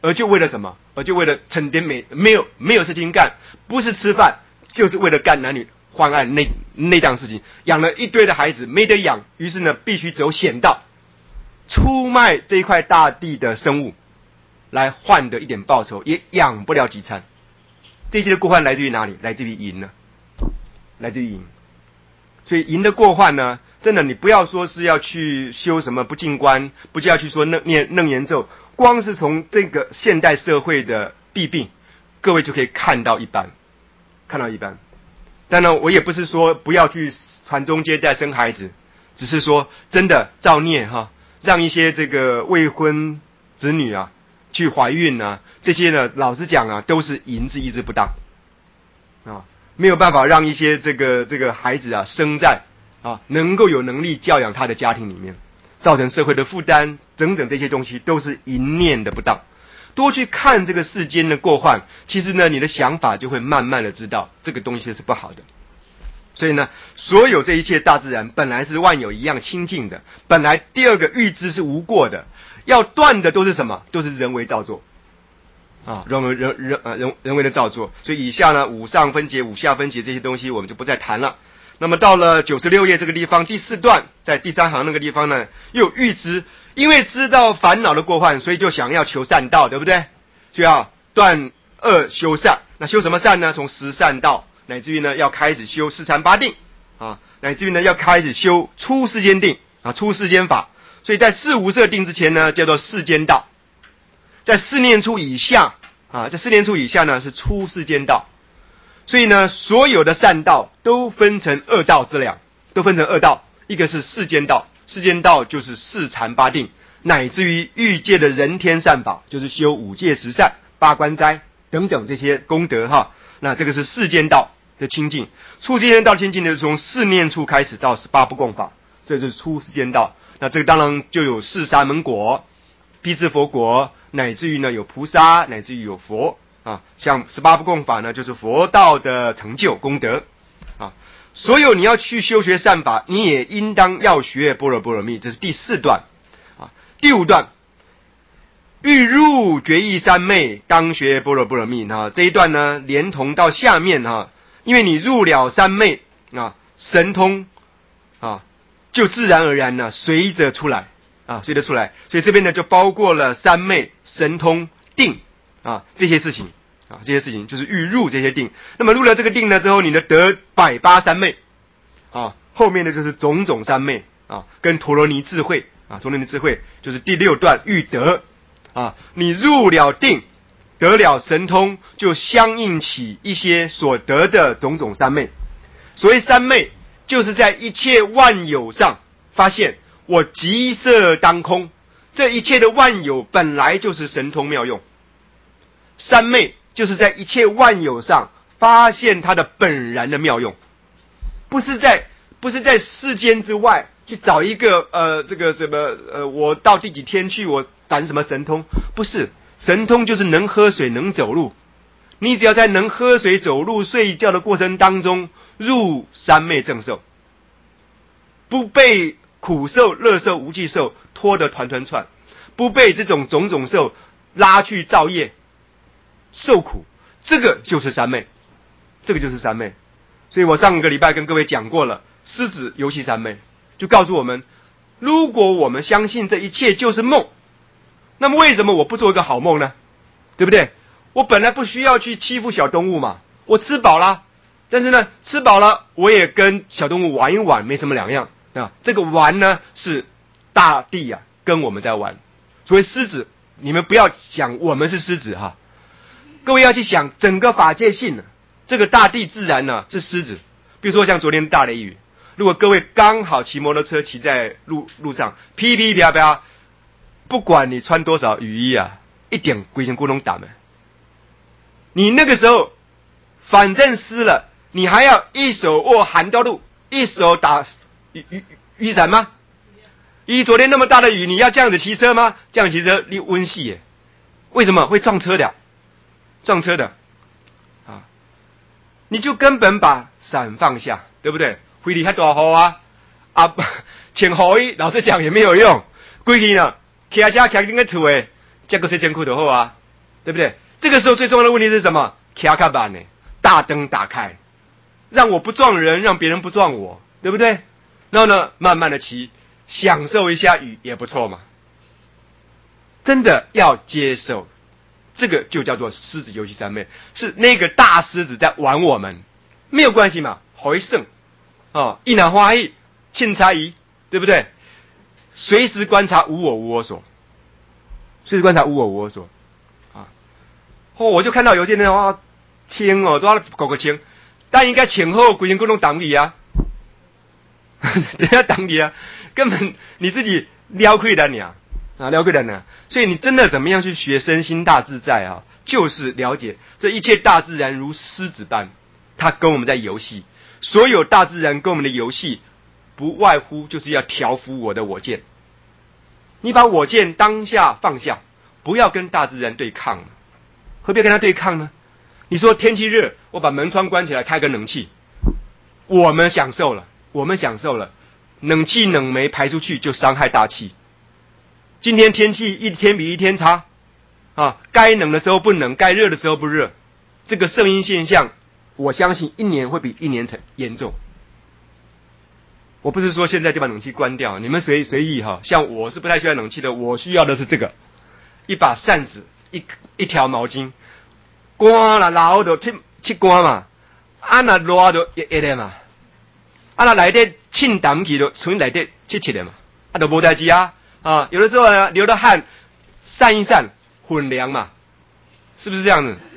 Speaker 1: 而就为了什么？而就为了成天没没有没有事情干，不是吃饭，就是为了干男女欢爱那那档事情，养了一堆的孩子没得养，于是呢必须走险道，出卖这一块大地的生物，来换得一点报酬，也养不了几餐。这些的过患来自于哪里？来自于淫呢？来自于淫。所以淫的过患呢，真的你不要说是要去修什么不净观，不就要去说楞念楞严咒，光是从这个现代社会的弊病，各位就可以看到一斑，看到一斑。当然我也不是说不要去传宗接代生孩子，只是说真的造孽哈，让一些这个未婚子女啊去怀孕啊，这些呢老实讲啊都是淫之意志不当啊，没有办法让一些这个这个孩子啊生在啊能够有能力教养他的家庭里面，造成社会的负担等等，这些东西都是淫念的不当。多去看这个世间的过患，其实呢你的想法就会慢慢的知道这个东西是不好的。所以呢所有这一切大自然本来是万有一样清净的，本来第二个预知是无过的，要断的都是什么？都是人为造作啊，人为人人呃人人为的造作。所以以下呢五上分解五下分解这些东西我们就不再谈了。那么到了九十六页这个地方第四段，在第三行那个地方呢又预知，因为知道烦恼的过患，所以就想要求善道，对不对？就要断恶修善。那修什么善呢？从十善道，乃至于呢要开始修四禅八定啊，乃至于呢要开始修出世间定啊，出世间法。所以在四无色定之前呢叫做世间道，在四念处以下啊，在四念处以下呢是出世间道。所以呢所有的善道都分成二道之两，都分成二道，一个是世间道，世间道就是四禅八定，乃至于欲界的人天善法，就是修五戒十善八关斋等等这些功德哈。那这个是世间道的清净。出世间道清净的是从四念处开始到十八不共法，这就是出世间道。那这个当然就有四沙门果、辟支佛果，乃至于呢有菩萨，乃至于有佛啊。像十八不共法呢就是佛道的成就功德啊。所有你要去修学善法，你也应当要学般若波罗蜜，这是第四段啊。第五段，欲入觉意三昧，当学般若波罗蜜啊。这一段呢连同到下面啊，因为你入了三昧啊，神通啊就自然而然呢随着出来啊，随着出来。所以这边呢就包括了三昧、神通、定啊这些事情啊，这些事情就是欲入这些定。那么入了这个定呢之后，你的得百八三昧啊，后面呢就是种种三昧啊，跟陀罗尼智慧啊，陀罗尼智慧就是第六段欲得啊，你入了定，得了神通，就相应起一些所得的种种三昧。所谓三昧，就是在一切万有上发现我即色当空，这一切的万有本来就是神通妙用。三昧就是在一切万有上发现它的本然的妙用，不是在不是在世间之外去找一个呃这个什么呃我到第几天去我展什么神通，不是。神通就是能喝水能走路，你只要在能喝水走路睡觉的过程当中入三昧正受，不被苦受乐受无记受拖得团团转，不被这种种种受拉去造业受苦，这个就是三昧，这个就是三昧。所以我上个礼拜跟各位讲过了，狮子游戏三昧就告诉我们，如果我们相信这一切就是梦，那么为什么我不做一个好梦呢？对不对？我本来不需要去欺负小动物嘛，我吃饱了，但是呢吃饱了我也跟小动物玩一玩，没什么两样啊。这个玩呢是大地啊跟我们在玩。所谓狮子，你们不要想我们是狮子哈，各位要去想整个法界性呢，这个大地自然呢是狮子。比如说像昨天大雷雨，如果各位刚好骑摩托车骑在路路上，噼噼啪啪，不管你穿多少雨衣啊，一点龟仙咕咚打门，你那个时候反正湿了，你还要一手握寒刀路，一手打雨雨雨伞吗？以昨天那么大的雨，你要这样子骑车吗？这样骑车你温系耶，为什么会撞车的？撞车的啊，你就根本把伞放下，对不对？回力还多好啊啊，请雨衣，老实讲也没有用，规矩呢。骑车骑进个厝诶，这个是真苦就好啊， 对不对？这个时候最重要的问题是什么？卡卡板呢？大灯打开，让我不撞人，让别人不撞我，对不对？然后呢，慢慢的骑，享受一下雨也不错嘛。真的要接受，这个就叫做狮子游戏三昧，是那个大狮子在玩我们，没有关系嘛，回胜哦，一拿花艺，庆差仪，对不对？随时观察无我无我所，随时观察无我无我所啊。哦，我就看到有些人哇，清哦，都要搞个清，但应该前后鬼神共同挡你啊，人家挡你啊，根本你自己撩亏的你啊。啊，了解的呢，所以你真的怎么样去学身心大自在啊？就是了解这一切大自然如狮子般，它跟我们在游戏。所有大自然跟我们的游戏，不外乎就是要调伏我的我见。你把我见当下放下，不要跟大自然对抗，何必跟它对抗呢？你说天气热，我把门窗关起来，开个冷气，我们享受了，我们享受了，冷气冷媒排出去就伤害大气。今天天气一天比一天差，啊，该冷的时候不冷，该热的时候不热，这个圣婴现象，我相信一年会比一年严重。我不是说现在就把冷气关掉，你们随随意哈。像我是不太需要冷气的，我需要的是这个，一把扇子，一一条毛巾，刮了老的去去刮嘛，啊那热就热热嘛，啊那来点清淡去就纯来点切切的嘛，啊就无代志啊。啊，有的时候呢，流的汗散一散，混凉嘛，是不是这样子？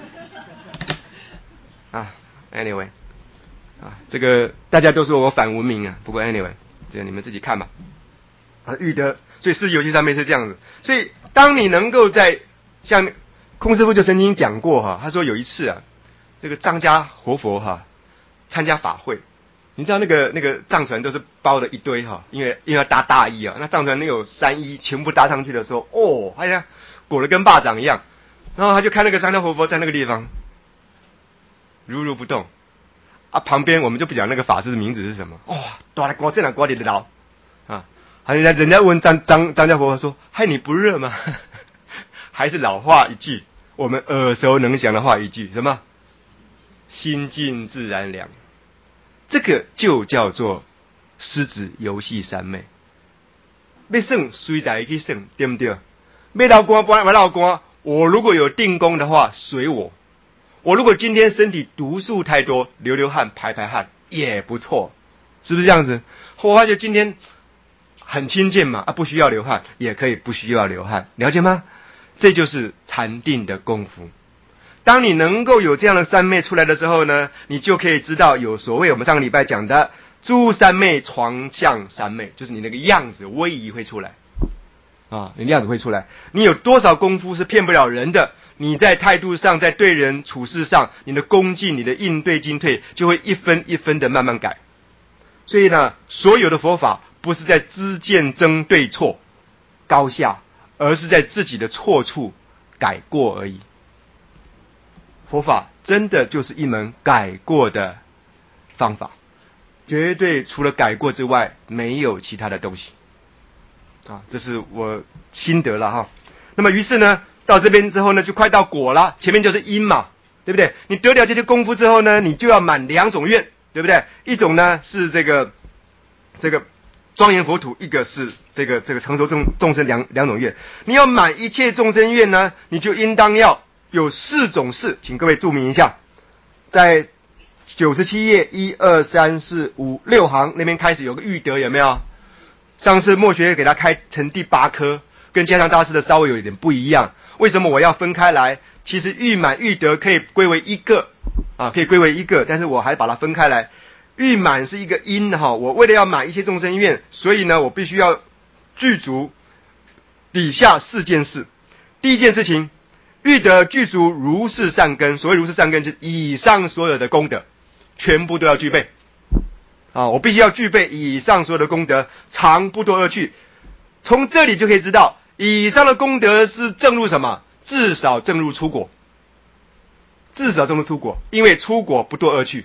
Speaker 1: 啊 ，anyway， 啊，这个大家都说我反文明啊，不过 anyway， 这个你们自己看吧。啊，玉德，所以狮子游戏上面是这样子，所以当你能够在像空师傅就曾经讲过哈，他说有一次啊，这个张家活佛哈参加法会。你知道那个那个藏传都是包了一堆哈，因为因为要搭大衣啊，那藏传那有三衣全部搭上去的时候，哦，哎呀，裹得跟巴掌一样。然后他就看那个张家活佛在那个地方如如不动啊，旁边我们就不讲那个法师的名字是什么，哇、哦，大来光线哪光里的老啊，人家人家问张张张家活佛说，嗨，你不热吗？还是老话一句，我们耳熟能详的话一句，什么？心静自然凉。这个就叫做狮子游戏三昧。要胜随在去胜，对不对？要老官不然老官，我如果有定功的话，随我。我如果今天身体毒素太多，流流汗、排排汗也不错，是不是这样子？我发觉今天很亲近嘛，啊，不需要流汗，也可以不需要流汗，了解吗？这就是禅定的功夫。当你能够有这样的三昧出来的时候呢，你就可以知道有所谓我们上个礼拜讲的诸三昧床相三昧，就是你那个样子威仪会出来啊，你的样子会出来。你有多少功夫是骗不了人的？你在态度上，在对人处事上，你的恭敬、你的应对进退，就会一分一分的慢慢改。所以呢，所有的佛法不是在知见争对错高下，而是在自己的错处改过而已。佛法真的就是一门改过的方法，绝对除了改过之外没有其他的东西啊，这是我心得了哈。那么于是呢，到这边之后呢，就快到果了，前面就是因嘛，对不对？你得了这些功夫之后呢，你就要满两种愿，对不对？一种呢是这个这个庄严佛土，一个是这个这个成熟众众生两两种愿。你要满一切众生愿呢，你就应当要有四种事，请各位注明一下，在九十七页一二三四五六行那边开始有个欲得，有没有？上次墨学给他开成第八科，跟迦叶大师的稍微有一点不一样。为什么我要分开来？其实欲满欲得可以归为一个啊，可以归为一个，但是我还把它分开来。欲满是一个因哈，我为了要满一切众生愿，所以呢，我必须要具足底下四件事。第一件事情，欲得具足如是善根，所谓如是善根，就是以上所有的功德，全部都要具备。啊，我必须要具备以上所有的功德，常不堕恶趣。从这里就可以知道，以上的功德是正入什么？至少正入出果。至少正入出果，因为出果不堕恶趣。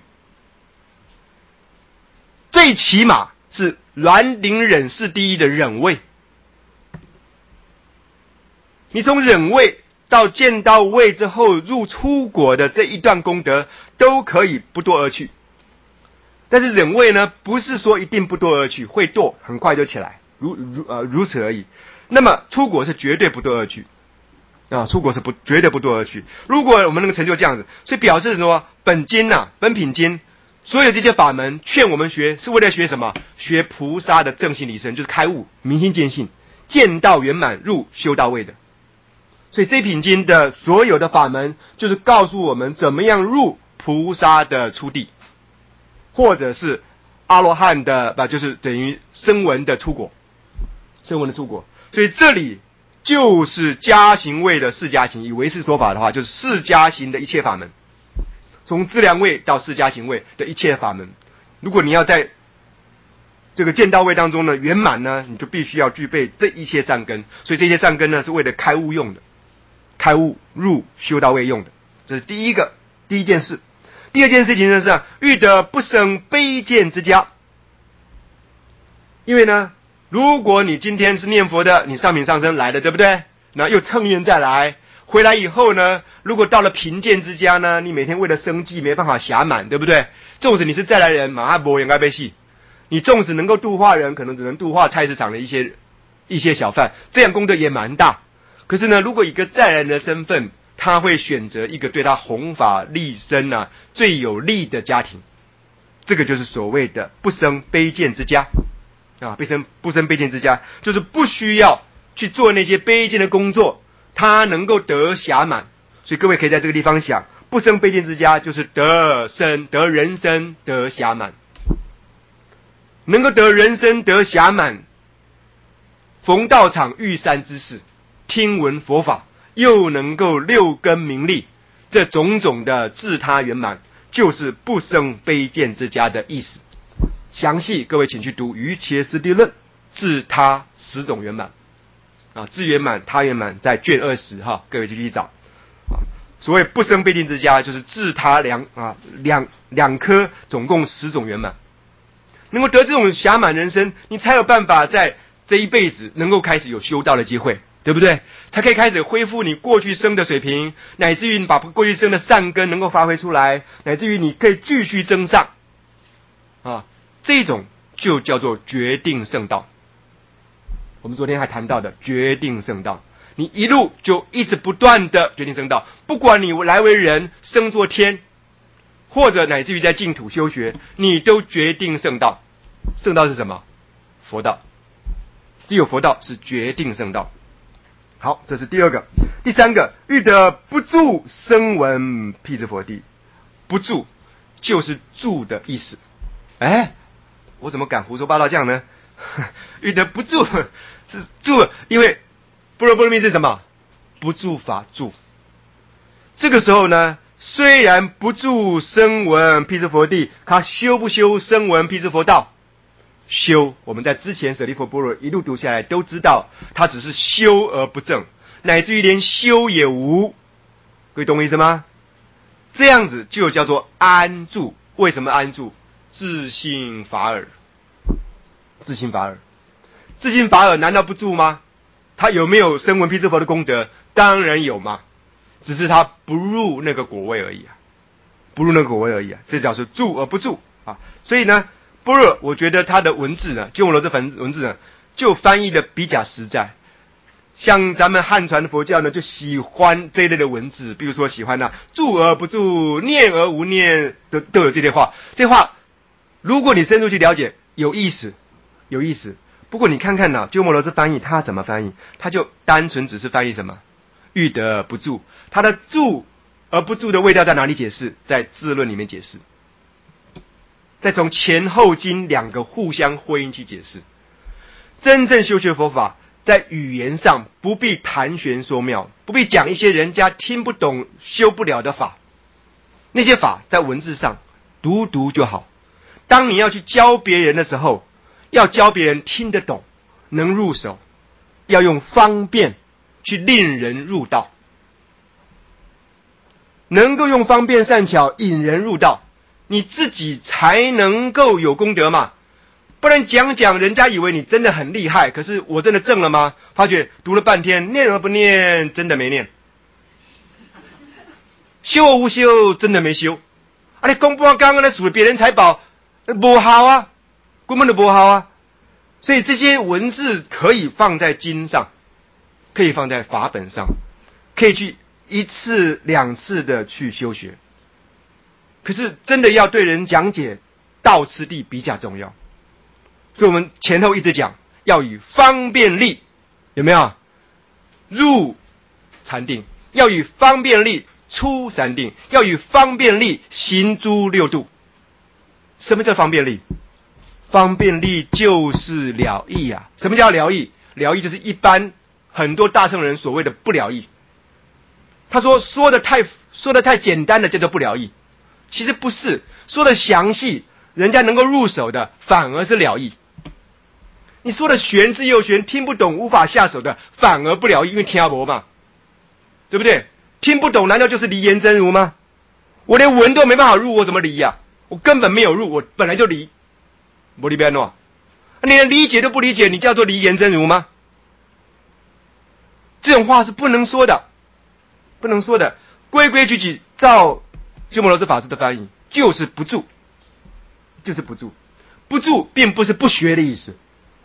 Speaker 1: 最起码是鸾顶忍世第一的忍位。你从忍位到见到位之后入出果的这一段功德，都可以不堕而去。但是忍位呢，不是说一定不堕而去，会堕，很快就起来，如如呃如此而已。那么出果是绝对不堕而去啊，出果是不绝对不堕而去。如果我们能够成就这样子，所以表示说本经呐、啊，本品经所有这些法门劝我们学，是为了学什么？学菩萨的正信理身，就是开悟、明心见性、见道圆满、入修道位的。所以这品经的所有的法门，就是告诉我们怎么样入菩萨的初地，或者是阿罗汉的，不就是等于声闻的出果，声闻的出果。所以这里就是加行位的四加行，以唯识说法的话，就是四加行的一切法门，从资粮位到四加行位的一切法门。如果你要在这个见道位当中呢圆满呢，你就必须要具备这一切善根。所以这些善根呢是为了开悟用的，开悟入修道位用的。这是第一个第一件事。第二件事情呢是欲得不生卑贱之家。因为呢，如果你今天是念佛的，你上品上身来的，对不对？那又乘愿再来，回来以后呢，如果到了贫贱之家呢，你每天为了生计没办法暇满，对不对？纵使你是再来人，马哈伯应该被戏，你纵使能够度化人，可能只能度化菜市场的一些一些小贩，这样功德也蛮大。可是呢，如果一个再来人的身份，他会选择一个对他弘法利生啊最有利的家庭，这个就是所谓的不生卑贱之家啊，不生不生卑贱之家，就是不需要去做那些卑贱的工作，他能够得暇满。所以各位可以在这个地方想，不生卑贱之家就是得生得人生得暇满，能够得人生得暇满，逢道场遇善知识，听闻佛法，又能够六根明利，这种种的自他圆满，就是不生卑贱之家的意思。详细各位请去读《瑜伽师地论》，自他十种圆满啊，自圆满他圆满在卷二十哈，各位就去找啊。所谓不生卑贱之家，就是自他两啊两两颗，总共十种圆满。能够得这种暇满人生，你才有办法在这一辈子能够开始有修道的机会，对不对？才可以开始恢复你过去生的水平，乃至于你把过去生的善根能够发挥出来，乃至于你可以继续增上啊，这种就叫做决定圣道。我们昨天还谈到的决定圣道，你一路就一直不断的决定圣道，不管你来为人生作天，或者乃至于在净土修学，你都决定圣道。圣道是什么？佛道。只有佛道是决定圣道。好，这是第二个。第三个，欲得不住声闻辟支佛地。不住就是住的意思。哎，我怎么敢胡说八道这样呢？欲得不住是住，因为般若波罗蜜是什么？不住法住。这个时候呢，虽然不住声闻辟支佛地，他修不修声闻辟支佛道？修。我们在之前舍利弗般若一路读下来都知道，他只是修而不正，乃至于连修也无。各位懂我意思吗？这样子就叫做安住。为什么安住？自性法尔。自性法尔。自性法尔难道不住吗？他有没有声闻辟支佛的功德？当然有嘛，只是他不入那个果位而已啊，不入那个果位而已啊，这叫做住而不住啊。所以呢，般若我觉得他的文字呢，鸠摩罗这文文字呢，就翻译的比较实在。像咱们汉传的佛教呢，就喜欢这一类的文字，比如说喜欢那、啊、住而不住，念而无念，都都有这些话。这话如果你深入去了解，有意思，有意思。不过你看看呢、啊，鸠摩罗这翻译他怎么翻译？他就单纯只是翻译什么？欲得而不住。他的住而不住的味道在哪里解释？在字论里面解释。再从前后经两个互相呼应去解释。真正修学佛法，在语言上不必谈玄说妙，不必讲一些人家听不懂修不了的法，那些法在文字上读读就好。当你要去教别人的时候，要教别人听得懂，能入手，要用方便去令人入道，能够用方便善巧引人入道，你自己才能够有功德嘛。不然讲讲人家以为你真的很厉害，可是我真的证了吗？发觉读了半天念而不念，真的没念。 修无修，真的没修。啊，你公布刚刚的属于别人财宝，不好啊，根本就不好啊。所以这些文字可以放在经上，可以放在法本上，可以去一次两次的去修学。可是真的要对人讲解道次第比较重要，所以我们前后一直讲要以方便力，有没有入禅定，要以方便力出禅定，要以方便力行诸六度。什么叫方便力？方便力就是了义啊！什么叫了义？了义就是一般很多大乘人所谓的不了义。他说说的太说的太简单的叫做不了义，其实不是，说的详细，人家能够入手的反而是了义。你说的玄之又玄，听不懂无法下手的反而不了义，因为听不嘛，对不对？听不懂难道就是离言真如吗？我连文都没办法入，我怎么离呀、啊？我根本没有入，我本来就离。不离边喏，你连理解都不理解，你叫做离言真如吗？这种话是不能说的，不能说的。规规矩矩照鸠摩罗什法师的翻译，就是不住，就是不住。不住并不是不学的意思，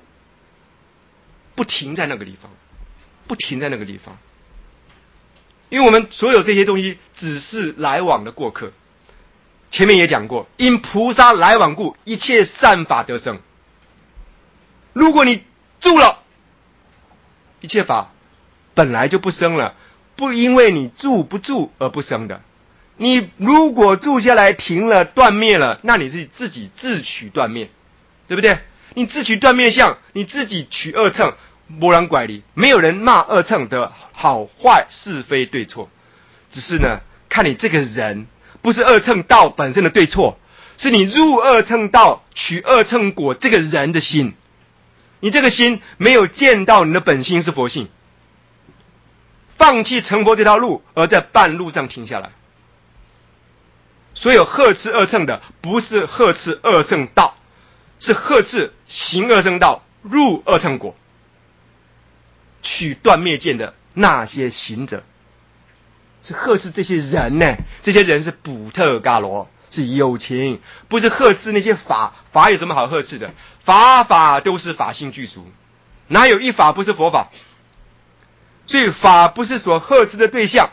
Speaker 1: 不停在那个地方，不停在那个地方。因为我们所有这些东西只是来往的过客。前面也讲过，因菩萨来往故，一切善法得生。如果你住了，一切法本来就不生了，不因为你住不住而不生的。你如果住下来停了断灭了，那你是自己自取断灭，对不对？你自取断灭相，你自己取二乘，没人拐你，没有人骂二乘的好坏是非对错，只是呢看你这个人，不是二乘道本身的对错，是你入二乘道取二乘果这个人的心，你这个心没有见到你的本心是佛性，放弃成佛这条路，而在半路上停下来。所有呵斥二乘的，不是呵斥二乘道，是呵斥行二乘道入二乘果，取断灭见的那些行者，是呵斥这些人呢。这些人是补特伽罗，是有情，不是呵斥那些法。法有什么好呵斥的？法法都是法性具足，哪有一法不是佛法？所以法不是所呵斥的对象。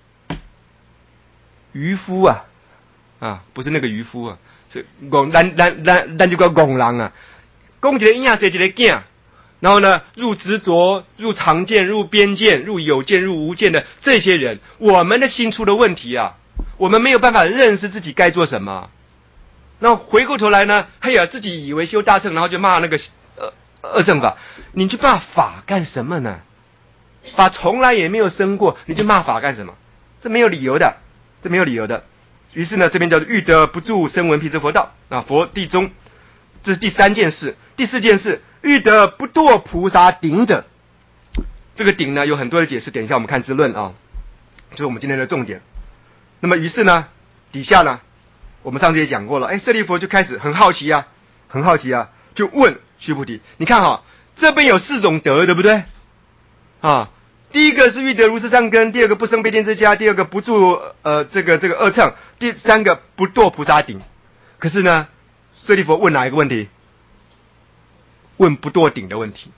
Speaker 1: 渔夫啊啊，不是那个渔夫啊，是讲咱咱咱咱就叫戆人啊，讲一个婴儿生一个囝，然后呢，入执着、入常见、入边见、入有见、入无见的这些人，我们的心出了问题啊，我们没有办法认识自己该做什么。那回过头来呢，哎呀，自己以为修大乘，然后就骂那个呃二乘法，你去骂法干什么呢？法从来也没有生过，你就骂法干什么？这没有理由的，这没有理由的。于是呢，这边叫做欲得不住声闻辟支佛道啊，佛地中，这是第三件事。第四件事，欲得不堕菩萨顶者，这个顶呢有很多的解释，等一下我们看支论啊，就是我们今天的重点。那么于是呢，底下呢，我们上次也讲过了，哎，舍利弗就开始很好奇啊，很好奇啊，就问须菩提，你看哈，这边有四种德，对不对？啊。第一个是欲得如是善根，第二个不生悲天之家，第二个不住呃这个这个二乘，第三个不堕菩萨顶。可是呢，舍利弗问哪一个问题？问不堕顶的问题。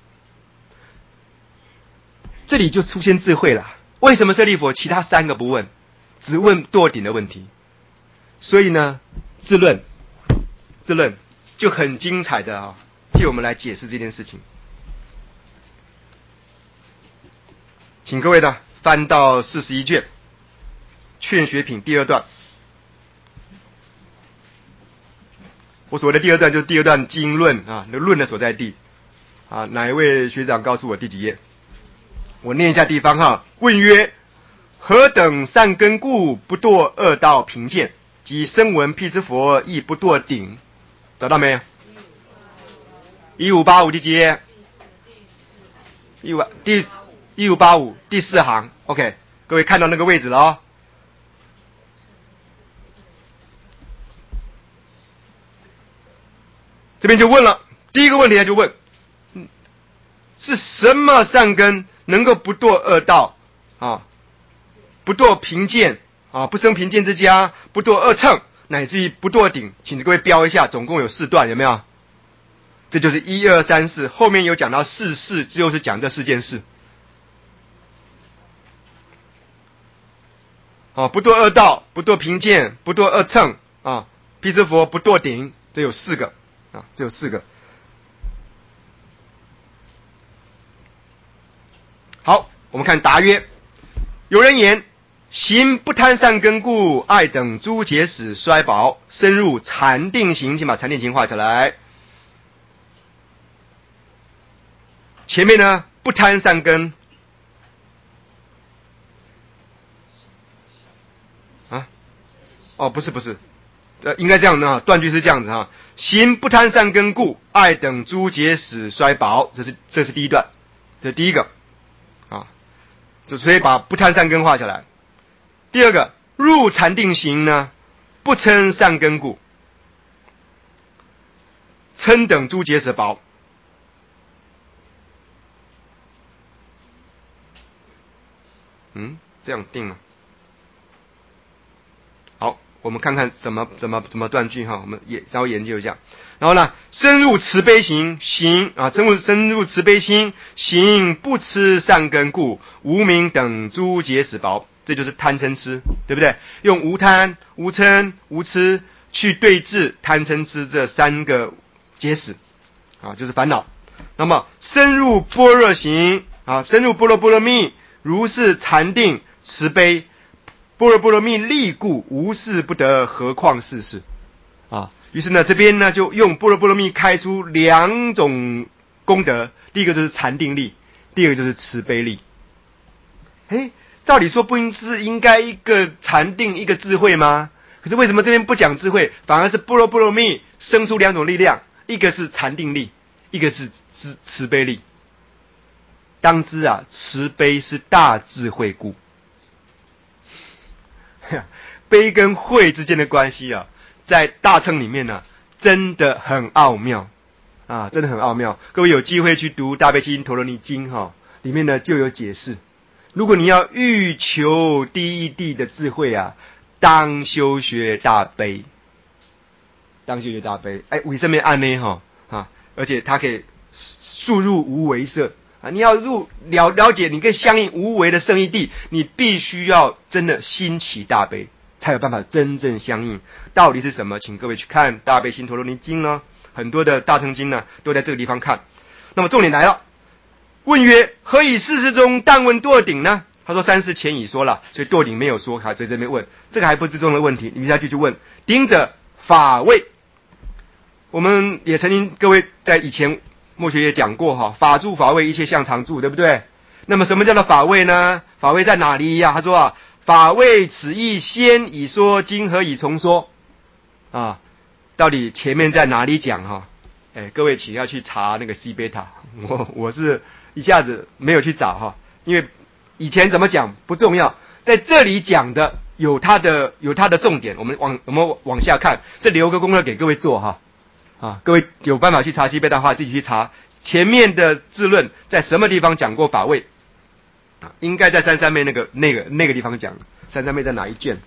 Speaker 1: 这里就出现智慧了。为什么舍利弗其他三个不问，只问堕顶的问题？所以呢，智论智论就很精彩的啊，替我们来解释这件事情。请各位呢翻到四十一卷劝学品第二段。我所谓的第二段就是第二段经论啊，那论的所在地啊，哪一位学长告诉我第几页？我念一下地方哈。问曰：何等善根故不堕恶道贫贱，及声闻辟支佛亦不堕顶？找到没有？一五八五第几页？一五第一五八五第四行 ，OK， 各位看到那个位置了哦。这边就问了，第一个问题他就问，嗯，是什么善根能够不堕恶道啊，不堕贫贱啊，不生贫贱之家，不堕恶乘，乃至于不堕顶，请各位标一下，总共有四段，有没有？这就是一二三四，后面有讲到四事，就是讲这四件事。啊，不堕恶道，不堕贫贱，不堕恶乘啊，辟支佛不堕顶，这有四个啊，这有四个。好，我们看答曰：有人言，行不贪善根故，爱等诸结使衰薄，深入禅定行，请把禅定行画起来。前面呢，不贪善根。啊，哦，不是不是，呃，应该这样的哈，断句是这样子哈。行不贪善根故，爱等诸结使衰薄，这是这是第一段，这是第一个，啊，就所以把不贪善根画下来。第二个，入禅定行呢，不称善根故，称等诸结使薄。嗯，这样定了。好，我们看看怎么怎么怎么断句哈，我们也稍微研究一下。然后呢，深入慈悲行，行啊，深入深入慈悲心，行不吃善根故，无明等诸结使薄。这就是贪嗔痴，对不对？用无贪、无嗔、无痴去对治贪嗔痴这三个结使啊，就是烦恼。那么深入般若行啊，深入般若波罗蜜。如是禅定慈悲，般若波罗蜜力故，无事不得，何况世事啊？于是呢，这边呢就用般若波罗蜜开出两种功德，第一个就是禅定力，第二个就是慈悲力。诶，照理说不应是应该一个禅定，一个智慧吗？可是为什么这边不讲智慧，反而是般若波罗蜜生出两种力量，一个是禅定力，一个是慈慈悲力。当知啊，慈悲是大智慧故。悲跟慧之间的关系啊，在大乘里面呢、啊，真的很奥妙啊，真的很奥妙。各位有机会去读《大悲经陀罗尼经》哈，里面呢就有解释。如果你要欲求第一地的智慧啊，当修学大悲，当修学大悲。哎，为什么按呢哈啊？而且它可以速入无为色。啊，你要入了了解，你可以相应无为的圣义谛，你必须要真的心起大悲，才有办法真正相应。道理是什么？请各位去看《大悲心陀罗尼经》呢，很多的大乘经呢都在这个地方看。那么重点来了，问曰：何以世事中但问堕顶呢？他说三世前已说了，所以堕顶没有说，还所以这边问，这个还不是重要的问题，你下去去问。顶者法位，我们也曾经各位在以前。墨学也讲过哈，法住法位，一切相常住，对不对？那么什么叫做法位呢？法位在哪里呀、啊？他说啊，法位此意先已说，今何以重说？啊，到底前面在哪里讲哈？哎，各位请要去查那个西贝塔，我我是一下子没有去找哈，因为以前怎么讲不重要，在这里讲的有它的有它的重点，我们往我们往下看，这留个功课给各位做哈。啊，各位有办法去查西贝塔的话，自己去查前面的智论在什么地方讲过法位啊？应该在三三妹那个那个那个地方讲。三三妹在哪一卷？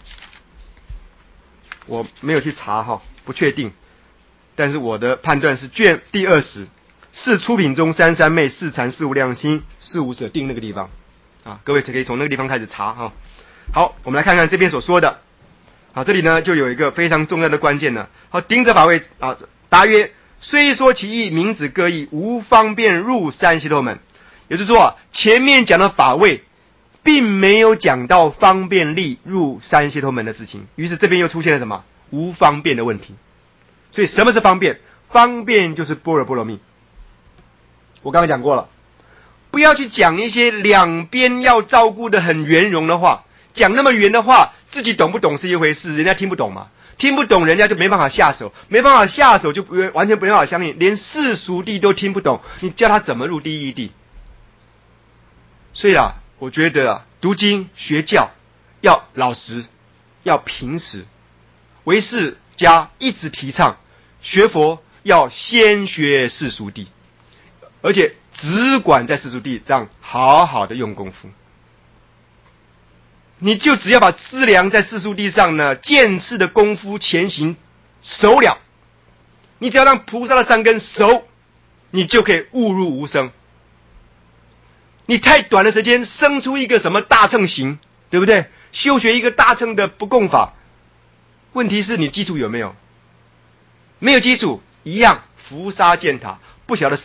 Speaker 1: 我没有去查哈，不确定。但是我的判断是卷第二十，是出品中三三妹四禅四无量心四无舍定那个地方啊。各位可以从那个地方开始查哈。好，我们来看看这边所说的。好，这里呢就有一个非常重要的关键呢。好，顶者法位啊，答曰：虽说其意，名指各异，无方便入三悉陀门。也就是说啊，前面讲的法位，并没有讲到方便力入三悉陀门的事情。于是这边又出现了什么？无方便的问题。所以什么是方便？方便就是般若波罗蜜。我刚才讲过了，不要去讲一些两边要照顾的很圆融的话，讲那么圆的话。自己懂不懂是一回事，人家听不懂嘛，听不懂人家就没办法下手，没办法下手就不完全没办法相应，连世俗谛都听不懂，你叫他怎么入第一谛？所以啊，我觉得啊，读经学教要老实，要平实。唯识家一直提倡学佛要先学世俗谛，而且只管在世俗谛这样好好的用功夫。 你就只要把资粮在世俗地上呢渐次的功夫前行熟了，你只要让菩萨的善根熟，你就可以误入无生。你太短的时间生出一个什么大乘行，对不对？修学一个大乘的不共法，问题是你基础有没有？没有基础，一样浮沙践踏，不晓得